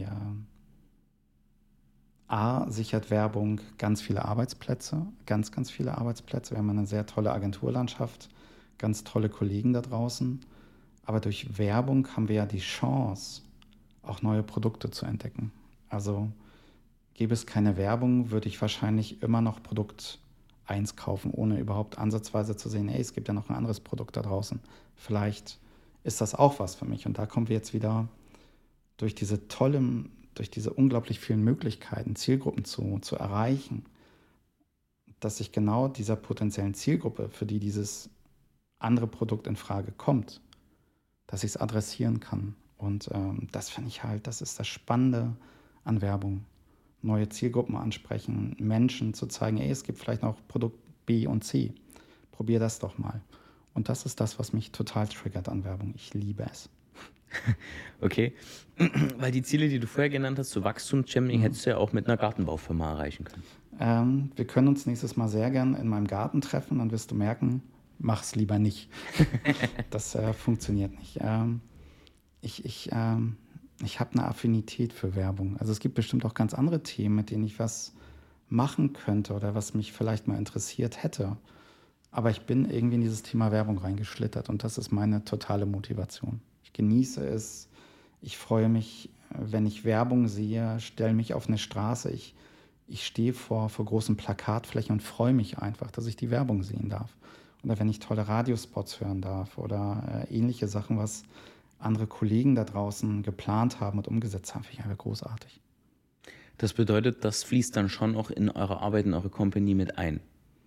A, sichert Werbung ganz viele Arbeitsplätze, ganz, ganz viele Arbeitsplätze. Wir haben eine sehr tolle Agenturlandschaft, ganz tolle Kollegen da draußen. Aber durch Werbung haben wir ja die Chance, auch neue Produkte zu entdecken. Also gäbe es keine Werbung, würde ich wahrscheinlich immer noch Produkt 1 kaufen, ohne überhaupt ansatzweise zu sehen, hey, es gibt ja noch ein anderes Produkt da draußen. Vielleicht ist das auch was für mich. Und da kommen wir jetzt wieder durch durch diese unglaublich vielen Möglichkeiten, Zielgruppen zu erreichen, dass ich genau dieser potenziellen Zielgruppe, für die dieses andere Produkt in Frage kommt, dass ich es adressieren kann. Und das finde ich halt, das ist das Spannende an Werbung. Neue Zielgruppen ansprechen, Menschen zu zeigen, ey, es gibt vielleicht noch Produkt B und C. Probier das doch mal. Und das ist das, was mich total triggert an Werbung. Ich liebe es. Okay, weil die Ziele, die du vorher genannt hast, so Wachstumschaming, hättest du ja auch mit einer Gartenbaufirma erreichen können. Wir können uns nächstes Mal sehr gern in meinem Garten treffen, dann wirst du merken, mach's lieber nicht. Das funktioniert nicht. Ich habe eine Affinität für Werbung. Also es gibt bestimmt auch ganz andere Themen, mit denen ich was machen könnte oder was mich vielleicht mal interessiert hätte. Aber ich bin irgendwie in dieses Thema Werbung reingeschlittert und das ist meine totale Motivation. Ich genieße es. Ich freue mich, wenn ich Werbung sehe, stelle mich auf eine Straße. Ich stehe vor großen Plakatflächen und freue mich einfach, dass ich die Werbung sehen darf. Oder wenn ich tolle Radiospots hören darf oder ähnliche Sachen, was andere Kollegen da draußen geplant haben und umgesetzt haben, finde ich einfach großartig. Das bedeutet, das fließt dann schon auch in eure Arbeit, in eure Company mit ein.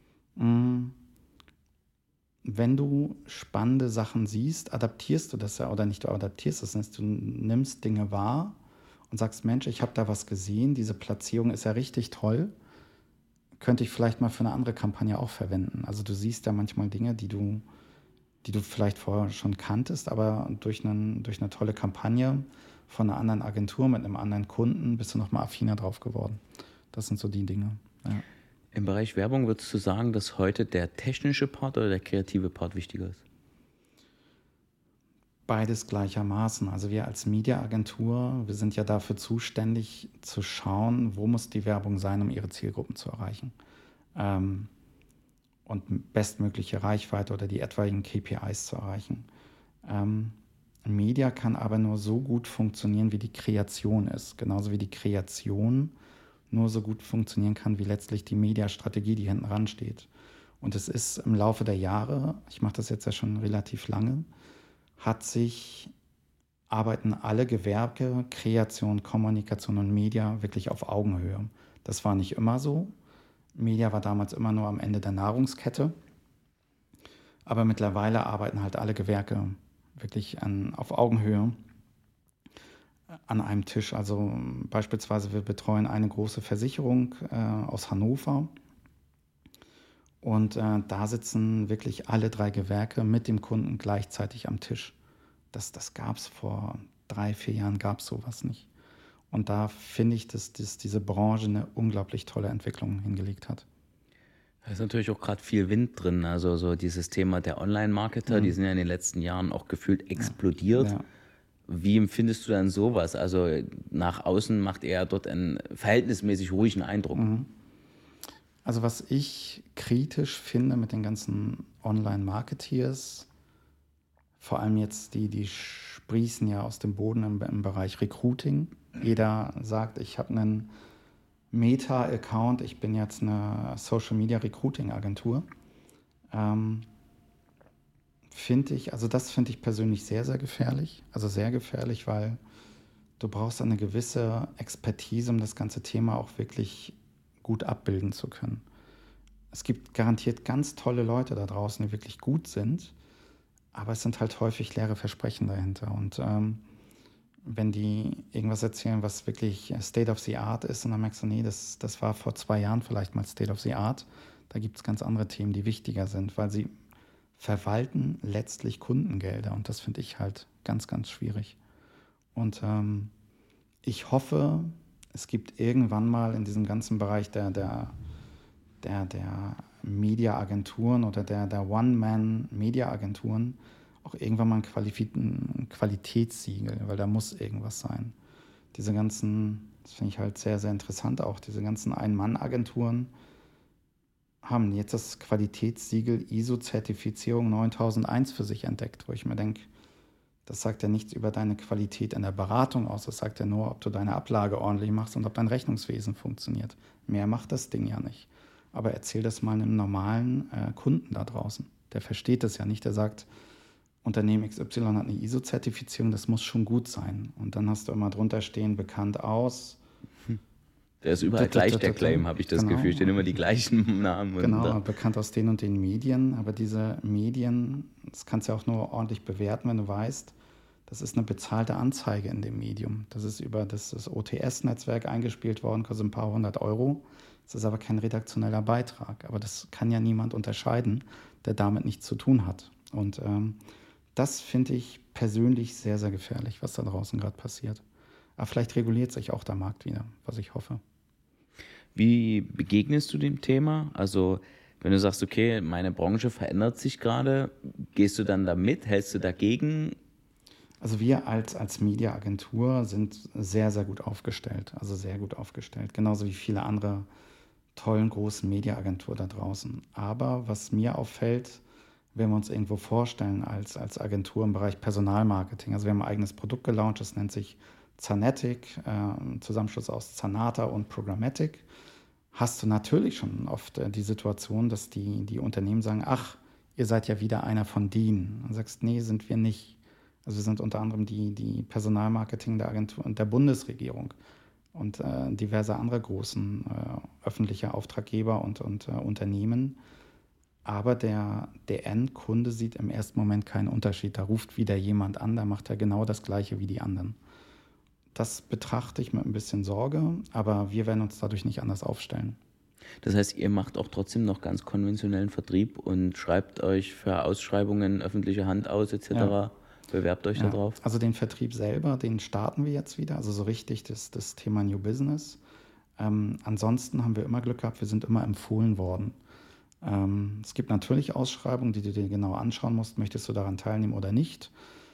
Wenn du spannende Sachen siehst, adaptierst du das ja oder nicht, du adaptierst es nicht. Du nimmst Dinge wahr und sagst, Mensch, ich habe da was gesehen, diese Platzierung ist ja richtig toll, könnte ich vielleicht mal für eine andere Kampagne auch verwenden. Also du siehst ja manchmal Dinge, die du vielleicht vorher schon kanntest, aber durch eine tolle Kampagne von einer anderen Agentur mit einem anderen Kunden bist du nochmal affiner drauf geworden. Das sind so die Dinge. Ja. Im Bereich Werbung würdest du sagen, dass heute der technische Part oder der kreative Part wichtiger ist? Beides gleichermaßen. Also wir als Mediaagentur, wir sind ja dafür zuständig zu schauen, wo muss die Werbung sein, um ihre Zielgruppen zu erreichen. Und bestmögliche Reichweite oder die etwaigen KPIs zu erreichen. Media kann aber nur so gut funktionieren, wie die Kreation ist. Genauso wie die Kreation nur so gut funktionieren kann, wie letztlich die Mediastrategie, die hinten ran steht. Und es ist im Laufe der Jahre, ich mache das jetzt ja schon relativ lange, arbeiten alle Gewerke, Kreation, Kommunikation und Media wirklich auf Augenhöhe. Das war nicht immer so. Media war damals immer nur am Ende der Nahrungskette. Aber mittlerweile arbeiten halt alle Gewerke wirklich auf Augenhöhe an einem Tisch. Also beispielsweise wir betreuen eine große Versicherung aus Hannover. Und da sitzen wirklich alle 3 Gewerke mit dem Kunden gleichzeitig am Tisch. Das gab es vor 3, 4 Jahren, gab es sowas nicht. Und da finde ich, dass diese Branche eine unglaublich tolle Entwicklung hingelegt hat. Da ist natürlich auch gerade viel Wind drin. Also so dieses Thema der Online-Marketer, die sind ja in den letzten Jahren auch gefühlt explodiert. Ja. Wie empfindest du dann sowas? Also nach außen macht er dort einen verhältnismäßig ruhigen Eindruck. Also was ich kritisch finde mit den ganzen Online-Marketeers, vor allem jetzt die sprießen ja aus dem Boden im Bereich Recruiting. Jeder sagt, ich habe einen Meta-Account, ich bin jetzt eine Social-Media-Recruiting-Agentur. Das finde ich persönlich sehr, sehr gefährlich. Also sehr gefährlich, weil du brauchst eine gewisse Expertise, um das ganze Thema auch wirklich gut abbilden zu können. Es gibt garantiert ganz tolle Leute da draußen, die wirklich gut sind, aber es sind halt häufig leere Versprechen dahinter. Und wenn die irgendwas erzählen, was wirklich State of the Art ist, und dann merkst du, nee, das war vor 2 Jahren vielleicht mal State of the Art, Da gibt es ganz andere Themen, die wichtiger sind, weil sie verwalten letztlich Kundengelder und das finde ich halt ganz, ganz schwierig. Und ich hoffe, es gibt irgendwann mal in diesem ganzen Bereich der Media-Agenturen oder der One-Man-Media-Agenturen auch irgendwann mal ein Qualitätssiegel, weil da muss irgendwas sein. Diese ganzen, das finde ich halt sehr, sehr interessant auch, diese ganzen Ein-Mann-Agenturen haben jetzt das Qualitätssiegel ISO-Zertifizierung 9001 für sich entdeckt, wo ich mir denke, das sagt ja nichts über deine Qualität in der Beratung aus, das sagt ja nur, ob du deine Ablage ordentlich machst und ob dein Rechnungswesen funktioniert. Mehr macht das Ding ja nicht. Aber erzähl das mal einem normalen Kunden da draußen. Der versteht das ja nicht, der sagt, Unternehmen XY hat eine ISO-Zertifizierung, das muss schon gut sein. Und dann hast du immer drunter stehen, bekannt aus. Der ist überall gleich, der Claim, habe ich das Gefühl. Stehen immer die gleichen Namen. Genau, bekannt aus den und den Medien. Aber diese Medien, das kannst du ja auch nur ordentlich bewerten, wenn du weißt, das ist eine bezahlte Anzeige in dem Medium. Das ist über das OTS-Netzwerk eingespielt worden, kostet ein paar hundert Euro. Das ist aber kein redaktioneller Beitrag. Aber das kann ja niemand unterscheiden, der damit nichts zu tun hat. Und das finde ich persönlich sehr, sehr gefährlich, was da draußen gerade passiert. Aber vielleicht reguliert sich auch der Markt wieder, was ich hoffe. Wie begegnest du dem Thema? Also wenn du sagst, okay, meine Branche verändert sich gerade, gehst du dann da mit? Hältst du dagegen? Also wir als Mediaagentur sind sehr, sehr gut aufgestellt. Also sehr gut aufgestellt. Genauso wie viele andere tollen großen Mediaagenturen da draußen. Aber was mir auffällt, wenn wir uns irgendwo vorstellen als Agentur im Bereich Personalmarketing, also wir haben ein eigenes Produkt gelauncht, das nennt sich Zanetic, Zusammenschluss aus Zanata und Programmatic, hast du natürlich schon oft die Situation, dass die Unternehmen sagen, ach, ihr seid ja wieder einer von denen. Und du sagst, nee, sind wir nicht. Also wir sind unter anderem die Personalmarketing der Agentur und der Bundesregierung und diverse andere großen öffentliche Auftraggeber und Unternehmen. Aber der Endkunde sieht im ersten Moment keinen Unterschied. Da ruft wieder jemand an, da macht er genau das Gleiche wie die anderen. Das betrachte ich mit ein bisschen Sorge, aber wir werden uns dadurch nicht anders aufstellen. Das heißt, ihr macht auch trotzdem noch ganz konventionellen Vertrieb und schreibt euch für Ausschreibungen öffentliche Hand aus etc., ja. Bewerbt euch da drauf? Also den Vertrieb selber, den starten wir jetzt wieder, also so richtig das Thema New Business. Ansonsten haben wir immer Glück gehabt, wir sind immer empfohlen worden. Es gibt natürlich Ausschreibungen, die du dir genau anschauen musst, möchtest du daran teilnehmen oder nicht.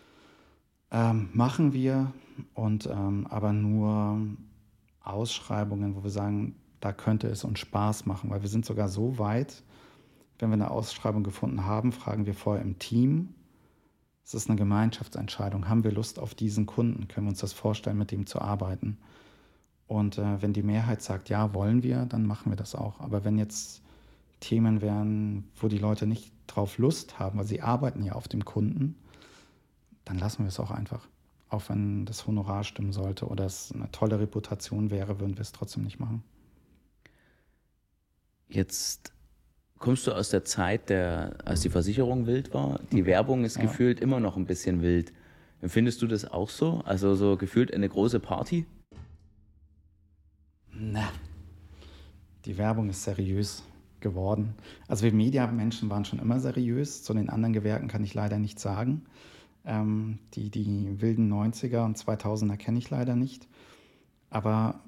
Machen wir, aber nur Ausschreibungen, wo wir sagen, da könnte es uns Spaß machen, weil wir sind sogar so weit, wenn wir eine Ausschreibung gefunden haben, fragen wir vorher im Team, es ist eine Gemeinschaftsentscheidung, haben wir Lust auf diesen Kunden, können wir uns das vorstellen, mit dem zu arbeiten. Und wenn die Mehrheit sagt, ja, wollen wir, dann machen wir das auch. Aber wenn jetzt Themen wären, wo die Leute nicht drauf Lust haben, weil sie arbeiten ja auf dem Kunden, dann lassen wir es auch einfach. Auch wenn das Honorar stimmen sollte oder es eine tolle Reputation wäre, würden wir es trotzdem nicht machen. Jetzt kommst du aus der Zeit, als die Versicherung wild war. Die Werbung ist gefühlt immer noch ein bisschen wild. Empfindest du das auch so? Also so gefühlt eine große Party? Na, die Werbung ist seriös geworden. Also wir Mediamenschen waren schon immer seriös. Zu den anderen Gewerken kann ich leider nichts sagen. Die wilden 90er und 2000er kenne ich leider nicht. Aber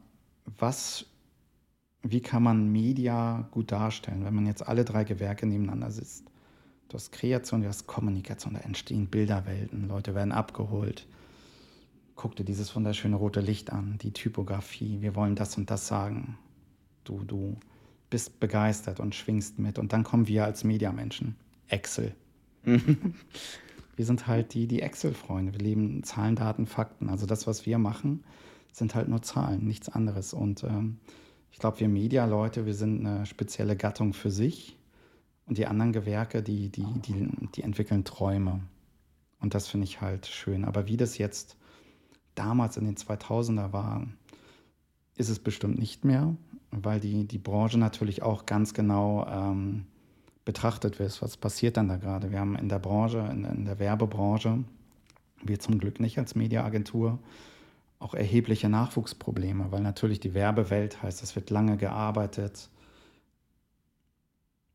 wie kann man Media gut darstellen, wenn man jetzt alle drei Gewerke nebeneinander sitzt? Du hast Kreation, du hast Kommunikation, da entstehen Bilderwelten, Leute werden abgeholt. Guck dir dieses wunderschöne rote Licht an, die Typografie, wir wollen das und das sagen. Du bist begeistert und schwingst mit. Und dann kommen wir als Mediamenschen. Excel. Wir sind halt die Excel-Freunde. Wir leben Zahlen, Daten, Fakten. Also das, was wir machen, sind halt nur Zahlen, nichts anderes. Und ich glaube, wir Media-Leute, wir sind eine spezielle Gattung für sich. Und die anderen Gewerke, die entwickeln Träume. Und das finde ich halt schön. Aber wie das jetzt damals in den 2000er war, ist es bestimmt nicht mehr, weil die Branche natürlich auch ganz genau betrachtet wird. Was passiert dann da gerade? Wir haben in der Branche, in der Werbebranche, wir zum Glück nicht als Mediaagentur, auch erhebliche Nachwuchsprobleme, weil natürlich die Werbewelt heißt, es wird lange gearbeitet.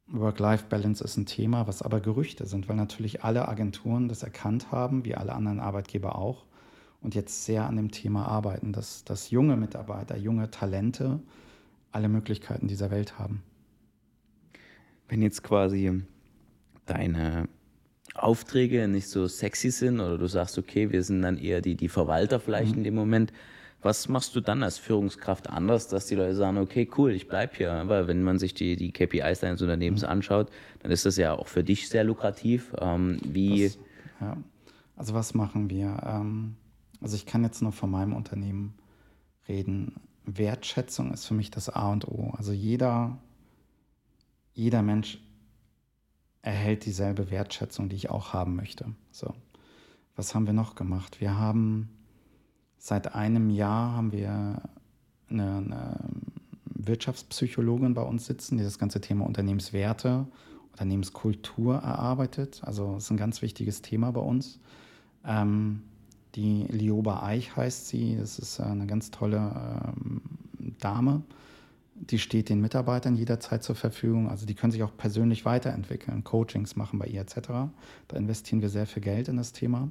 Work-Life-Balance ist ein Thema, was aber Gerüchte sind, weil natürlich alle Agenturen das erkannt haben, wie alle anderen Arbeitgeber auch, und jetzt sehr an dem Thema arbeiten, dass junge Mitarbeiter, junge Talente alle Möglichkeiten dieser Welt haben. Wenn jetzt quasi deine Aufträge nicht so sexy sind oder du sagst, okay, wir sind dann eher die Verwalter vielleicht in dem Moment, was machst du dann als Führungskraft anders, dass die Leute sagen, okay, cool, ich bleibe hier? Weil wenn man sich die KPIs deines Unternehmens anschaut, dann ist das ja auch für dich sehr lukrativ. Ja. Also was machen wir? Also ich kann jetzt nur von meinem Unternehmen reden. Wertschätzung ist für mich das A und O. Also jeder Mensch erhält dieselbe Wertschätzung, die ich auch haben möchte. So, was haben wir noch gemacht? Wir haben seit einem Jahr haben wir eine Wirtschaftspsychologin bei uns sitzen, die das ganze Thema Unternehmenswerte, Unternehmenskultur erarbeitet. Also das ist ein ganz wichtiges Thema bei uns. Die Lioba Eich heißt sie. Das ist eine ganz tolle Dame. Die steht den Mitarbeitern jederzeit zur Verfügung. Also die können sich auch persönlich weiterentwickeln, Coachings machen bei ihr etc. Da investieren wir sehr viel Geld in das Thema.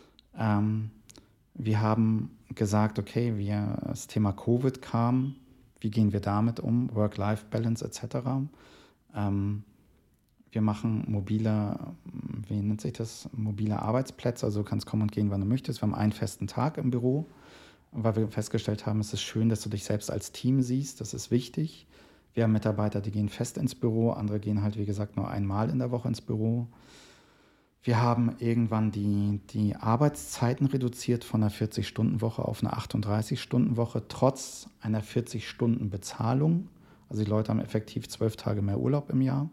Wir haben gesagt, okay, das Thema Covid kam, wie gehen wir damit um, Work-Life-Balance etc. Wir machen mobile Arbeitsplätze, also du kannst kommen und gehen, wann du möchtest. Wir haben einen festen Tag im Büro, weil wir festgestellt haben, es ist schön, dass du dich selbst als Team siehst, das ist wichtig. Wir haben Mitarbeiter, die gehen fest ins Büro, andere gehen halt, wie gesagt, nur einmal in der Woche ins Büro. Wir haben irgendwann die Arbeitszeiten reduziert von einer 40-Stunden-Woche auf eine 38-Stunden-Woche, trotz einer 40-Stunden-Bezahlung. Also die Leute haben effektiv 12 Tage mehr Urlaub im Jahr.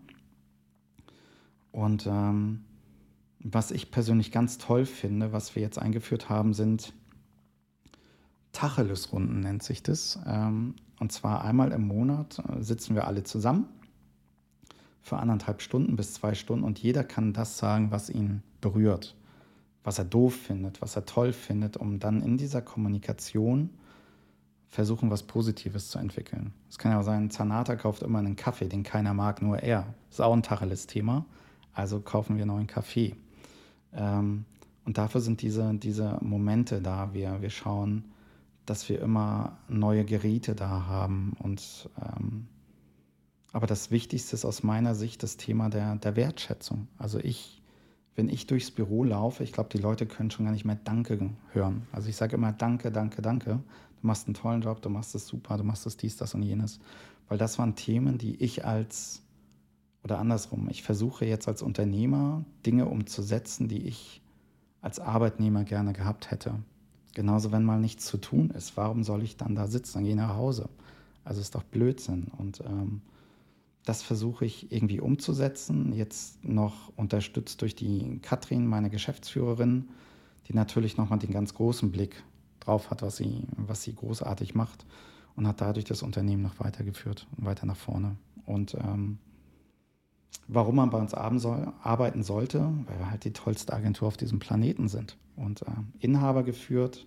Und was ich persönlich ganz toll finde, was wir jetzt eingeführt haben, sind Tacheles-Runden, nennt sich das. Und zwar einmal im Monat sitzen wir alle zusammen für 1,5 Stunden bis 2 Stunden und jeder kann das sagen, was ihn berührt, was er doof findet, was er toll findet, um dann in dieser Kommunikation versuchen, was Positives zu entwickeln. Es kann ja auch sein, ein Zahnarzt kauft immer einen Kaffee, den keiner mag, nur er. Das ist auch ein Tacheles-Thema, also kaufen wir neuen Kaffee. Und dafür sind diese Momente da. Wir schauen, dass wir immer neue Geräte da haben und aber das Wichtigste ist aus meiner Sicht das Thema der Wertschätzung. Also wenn ich durchs Büro laufe, ich glaube, die Leute können schon gar nicht mehr Danke hören. Also ich sage immer Danke, danke, danke. Du machst einen tollen Job, du machst es super, du machst es dies, das und jenes. Weil das waren Themen, die ich oder andersrum, ich versuche jetzt als Unternehmer Dinge umzusetzen, die ich als Arbeitnehmer gerne gehabt hätte. Genauso, wenn mal nichts zu tun ist, warum soll ich dann da sitzen? Dann gehe ich nach Hause. Also ist doch Blödsinn. Und das versuche ich irgendwie umzusetzen, jetzt noch unterstützt durch die Katrin, meine Geschäftsführerin, die natürlich nochmal den ganz großen Blick drauf hat, was sie großartig macht und hat dadurch das Unternehmen noch weitergeführt und weiter nach vorne. Und warum man bei uns arbeiten sollte, weil wir halt die tollste Agentur auf diesem Planeten sind und Inhaber geführt.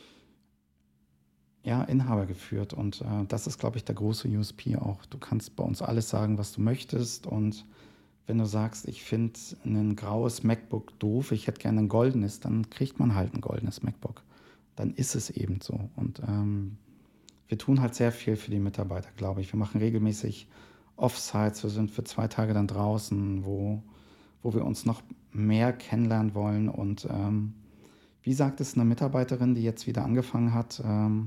Und das ist, glaube ich, der große USP auch. Du kannst bei uns alles sagen, was du möchtest und wenn du sagst, ich finde ein graues MacBook doof, ich hätte gerne ein goldenes, dann kriegt man halt ein goldenes MacBook. Dann ist es eben so. Und wir tun halt sehr viel für die Mitarbeiter, glaube ich. Wir machen regelmäßig Offsites, wir sind für 2 Tage dann draußen, wo wir uns noch mehr kennenlernen wollen. Und wie sagt es eine Mitarbeiterin, die jetzt wieder angefangen hat,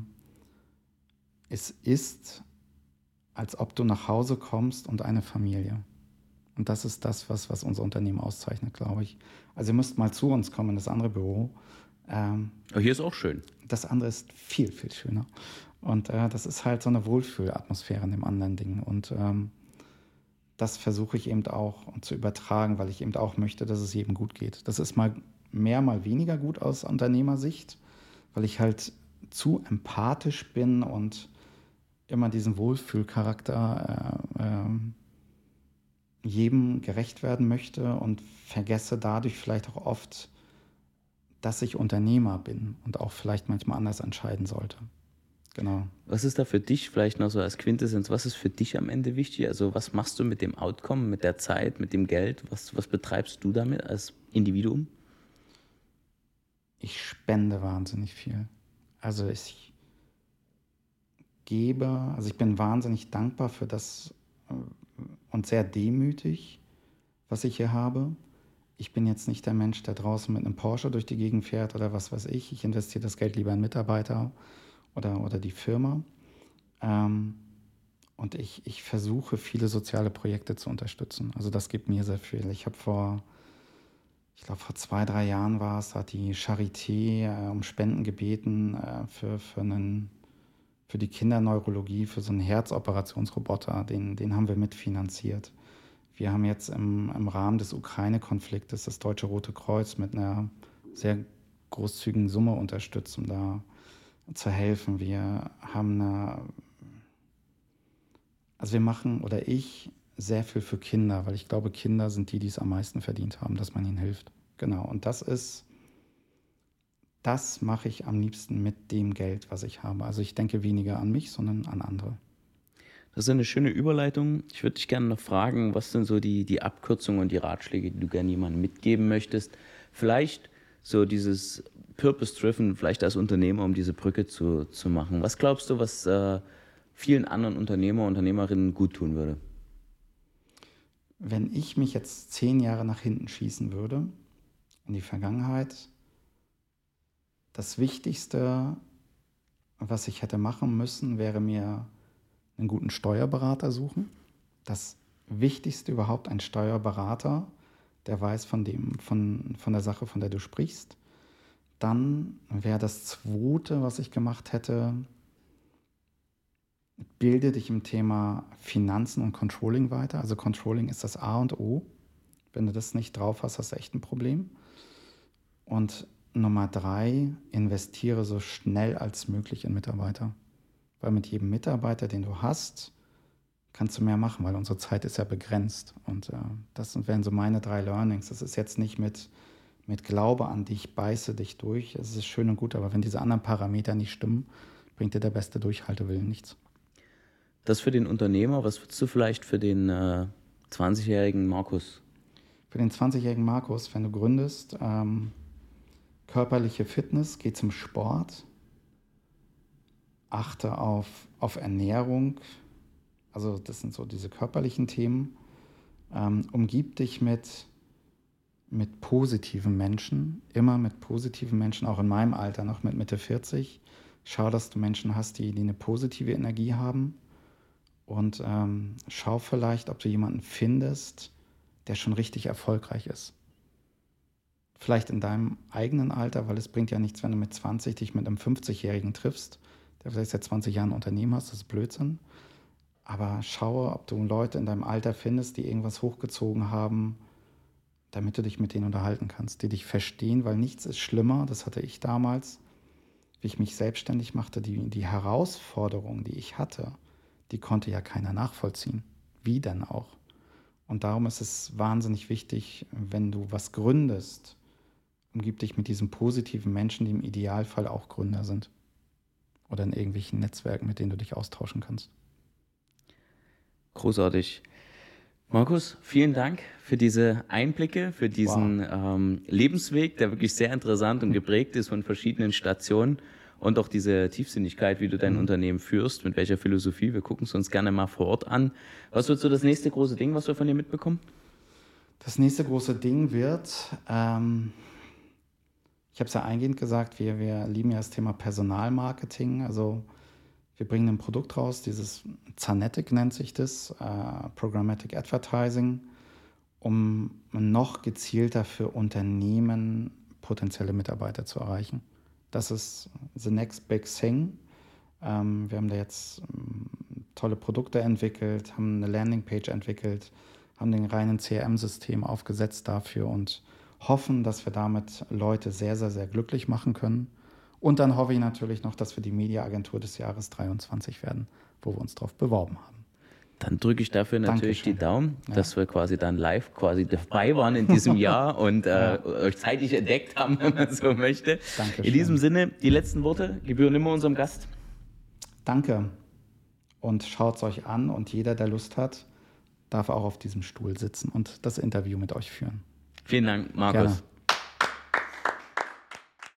es ist, als ob du nach Hause kommst und eine Familie. Und das ist das, was unser Unternehmen auszeichnet, glaube ich. Also ihr müsst mal zu uns kommen, in das andere Büro. Hier ist auch schön. Das andere ist viel, viel schöner. Und das ist halt so eine Wohlfühlatmosphäre in dem anderen Ding. Und das versuche ich eben auch zu übertragen, weil ich eben auch möchte, dass es jedem gut geht. Das ist mal mehr, mal weniger gut aus Unternehmersicht, weil ich halt zu empathisch bin und immer diesen Wohlfühlcharakter jedem gerecht werden möchte und vergesse dadurch vielleicht auch oft, dass ich Unternehmer bin und auch vielleicht manchmal anders entscheiden sollte. Genau. Was ist da für dich vielleicht noch so als Quintessenz, was ist für dich am Ende wichtig? Also was machst du mit dem Outcome, mit der Zeit, mit dem Geld? Was betreibst du damit als Individuum? Ich spende wahnsinnig viel. Also ich gebe, also ich bin wahnsinnig dankbar für das und sehr demütig, was ich hier habe. Ich bin jetzt nicht der Mensch, der draußen mit einem Porsche durch die Gegend fährt oder was weiß ich. Ich investiere das Geld lieber in Mitarbeiter oder die Firma. Und ich versuche, viele soziale Projekte zu unterstützen. Also das gibt mir sehr viel. Ich glaube, vor 2, 3 Jahren war es, da hat die Charité um Spenden gebeten für die Kinderneurologie, für so einen Herzoperationsroboter. Den haben wir mitfinanziert. Wir haben jetzt im Rahmen des Ukraine-Konfliktes das Deutsche Rote Kreuz mit einer sehr großzügigen Summe unterstützt, um da zu helfen. Wir machen oder ich sehr viel für Kinder, weil ich glaube, Kinder sind die es am meisten verdient haben, dass man ihnen hilft. Genau, und das mache ich am liebsten mit dem Geld, was ich habe. Also ich denke weniger an mich, sondern an andere. Das ist eine schöne Überleitung. Ich würde dich gerne noch fragen, was sind so die Abkürzungen und die Ratschläge, die du gerne jemandem mitgeben möchtest? Vielleicht so dieses Purpose-Driven, vielleicht als Unternehmer, um diese Brücke zu machen. Was glaubst du, was vielen anderen Unternehmer, Unternehmerinnen gut tun würde? Wenn ich mich jetzt 10 Jahre nach hinten schießen würde, in die Vergangenheit, das Wichtigste, was ich hätte machen müssen, wäre mir einen guten Steuerberater suchen. Das Wichtigste überhaupt, ein Steuerberater, der weiß von der Sache, von der du sprichst. Dann wäre das Zweite, was ich gemacht hätte, bilde dich im Thema Finanzen und Controlling weiter. Also Controlling ist das A und O. Wenn du das nicht drauf hast, hast du echt ein Problem. Und Nummer 3, investiere so schnell als möglich in Mitarbeiter. Weil mit jedem Mitarbeiter, den du hast, kannst du mehr machen, weil unsere Zeit ist ja begrenzt. Und das wären so meine 3 Learnings. Das ist jetzt nicht mit Glaube an dich, beiße dich durch. Es ist schön und gut, aber wenn diese anderen Parameter nicht stimmen, bringt dir der beste Durchhaltewillen nichts. Das für den Unternehmer, was würdest du vielleicht für den 20-jährigen Markus? Für den 20-jährigen Markus, wenn du gründest, körperliche Fitness, geh zum Sport, achte auf Ernährung, also das sind so diese körperlichen Themen, umgib dich mit positiven Menschen, immer mit positiven Menschen, auch in meinem Alter, noch mit Mitte 40. Schau, dass du Menschen hast, die eine positive Energie haben und schau vielleicht, ob du jemanden findest, der schon richtig erfolgreich ist. Vielleicht in deinem eigenen Alter, weil es bringt ja nichts, wenn du mit 20 dich mit einem 50-Jährigen triffst, der vielleicht seit 20 Jahren ein Unternehmen hast, das ist Blödsinn. Aber schaue, ob du Leute in deinem Alter findest, die irgendwas hochgezogen haben, damit du dich mit denen unterhalten kannst, die dich verstehen, weil nichts ist schlimmer, das hatte ich damals, wie ich mich selbstständig machte, die Herausforderungen, die ich hatte, die konnte ja keiner nachvollziehen. Wie denn auch? Und darum ist es wahnsinnig wichtig, wenn du was gründest, umgib dich mit diesen positiven Menschen, die im Idealfall auch Gründer sind. Oder in irgendwelchen Netzwerken, mit denen du dich austauschen kannst. Großartig. Markus, vielen Dank für diese Einblicke, für diesen Lebensweg, der wirklich sehr interessant und geprägt ist von verschiedenen Stationen und auch diese Tiefsinnigkeit, wie du dein Unternehmen führst, mit welcher Philosophie. Wir gucken es uns gerne mal vor Ort an. Was wird so das nächste große Ding, was wir von dir mitbekommen? Das nächste große Ding wird, ich habe es ja eingehend gesagt, wir lieben ja das Thema Personalmarketing, also wir bringen ein Produkt raus, dieses Zanetic nennt sich das, Programmatic Advertising, um noch gezielter für Unternehmen potenzielle Mitarbeiter zu erreichen. Das ist the next big thing. Wir haben da jetzt tolle Produkte entwickelt, haben eine Landingpage entwickelt, haben den reinen CRM-System aufgesetzt dafür und hoffen, dass wir damit Leute sehr, sehr, sehr glücklich machen können. Und dann hoffe ich natürlich noch, dass wir die Mediaagentur des Jahres 2023 werden, wo wir uns drauf beworben haben. Dann drücke ich dafür natürlich Dankeschön. Die Daumen, dass wir quasi dann live dabei waren in diesem Jahr und euch zeitig entdeckt haben, wenn man so möchte. Dankeschön. In diesem Sinne, die letzten Worte gebühren immer unserem Gast. Danke und schaut es euch an und jeder, der Lust hat, darf auch auf diesem Stuhl sitzen und das Interview mit euch führen. Vielen Dank, Markus. Gerne.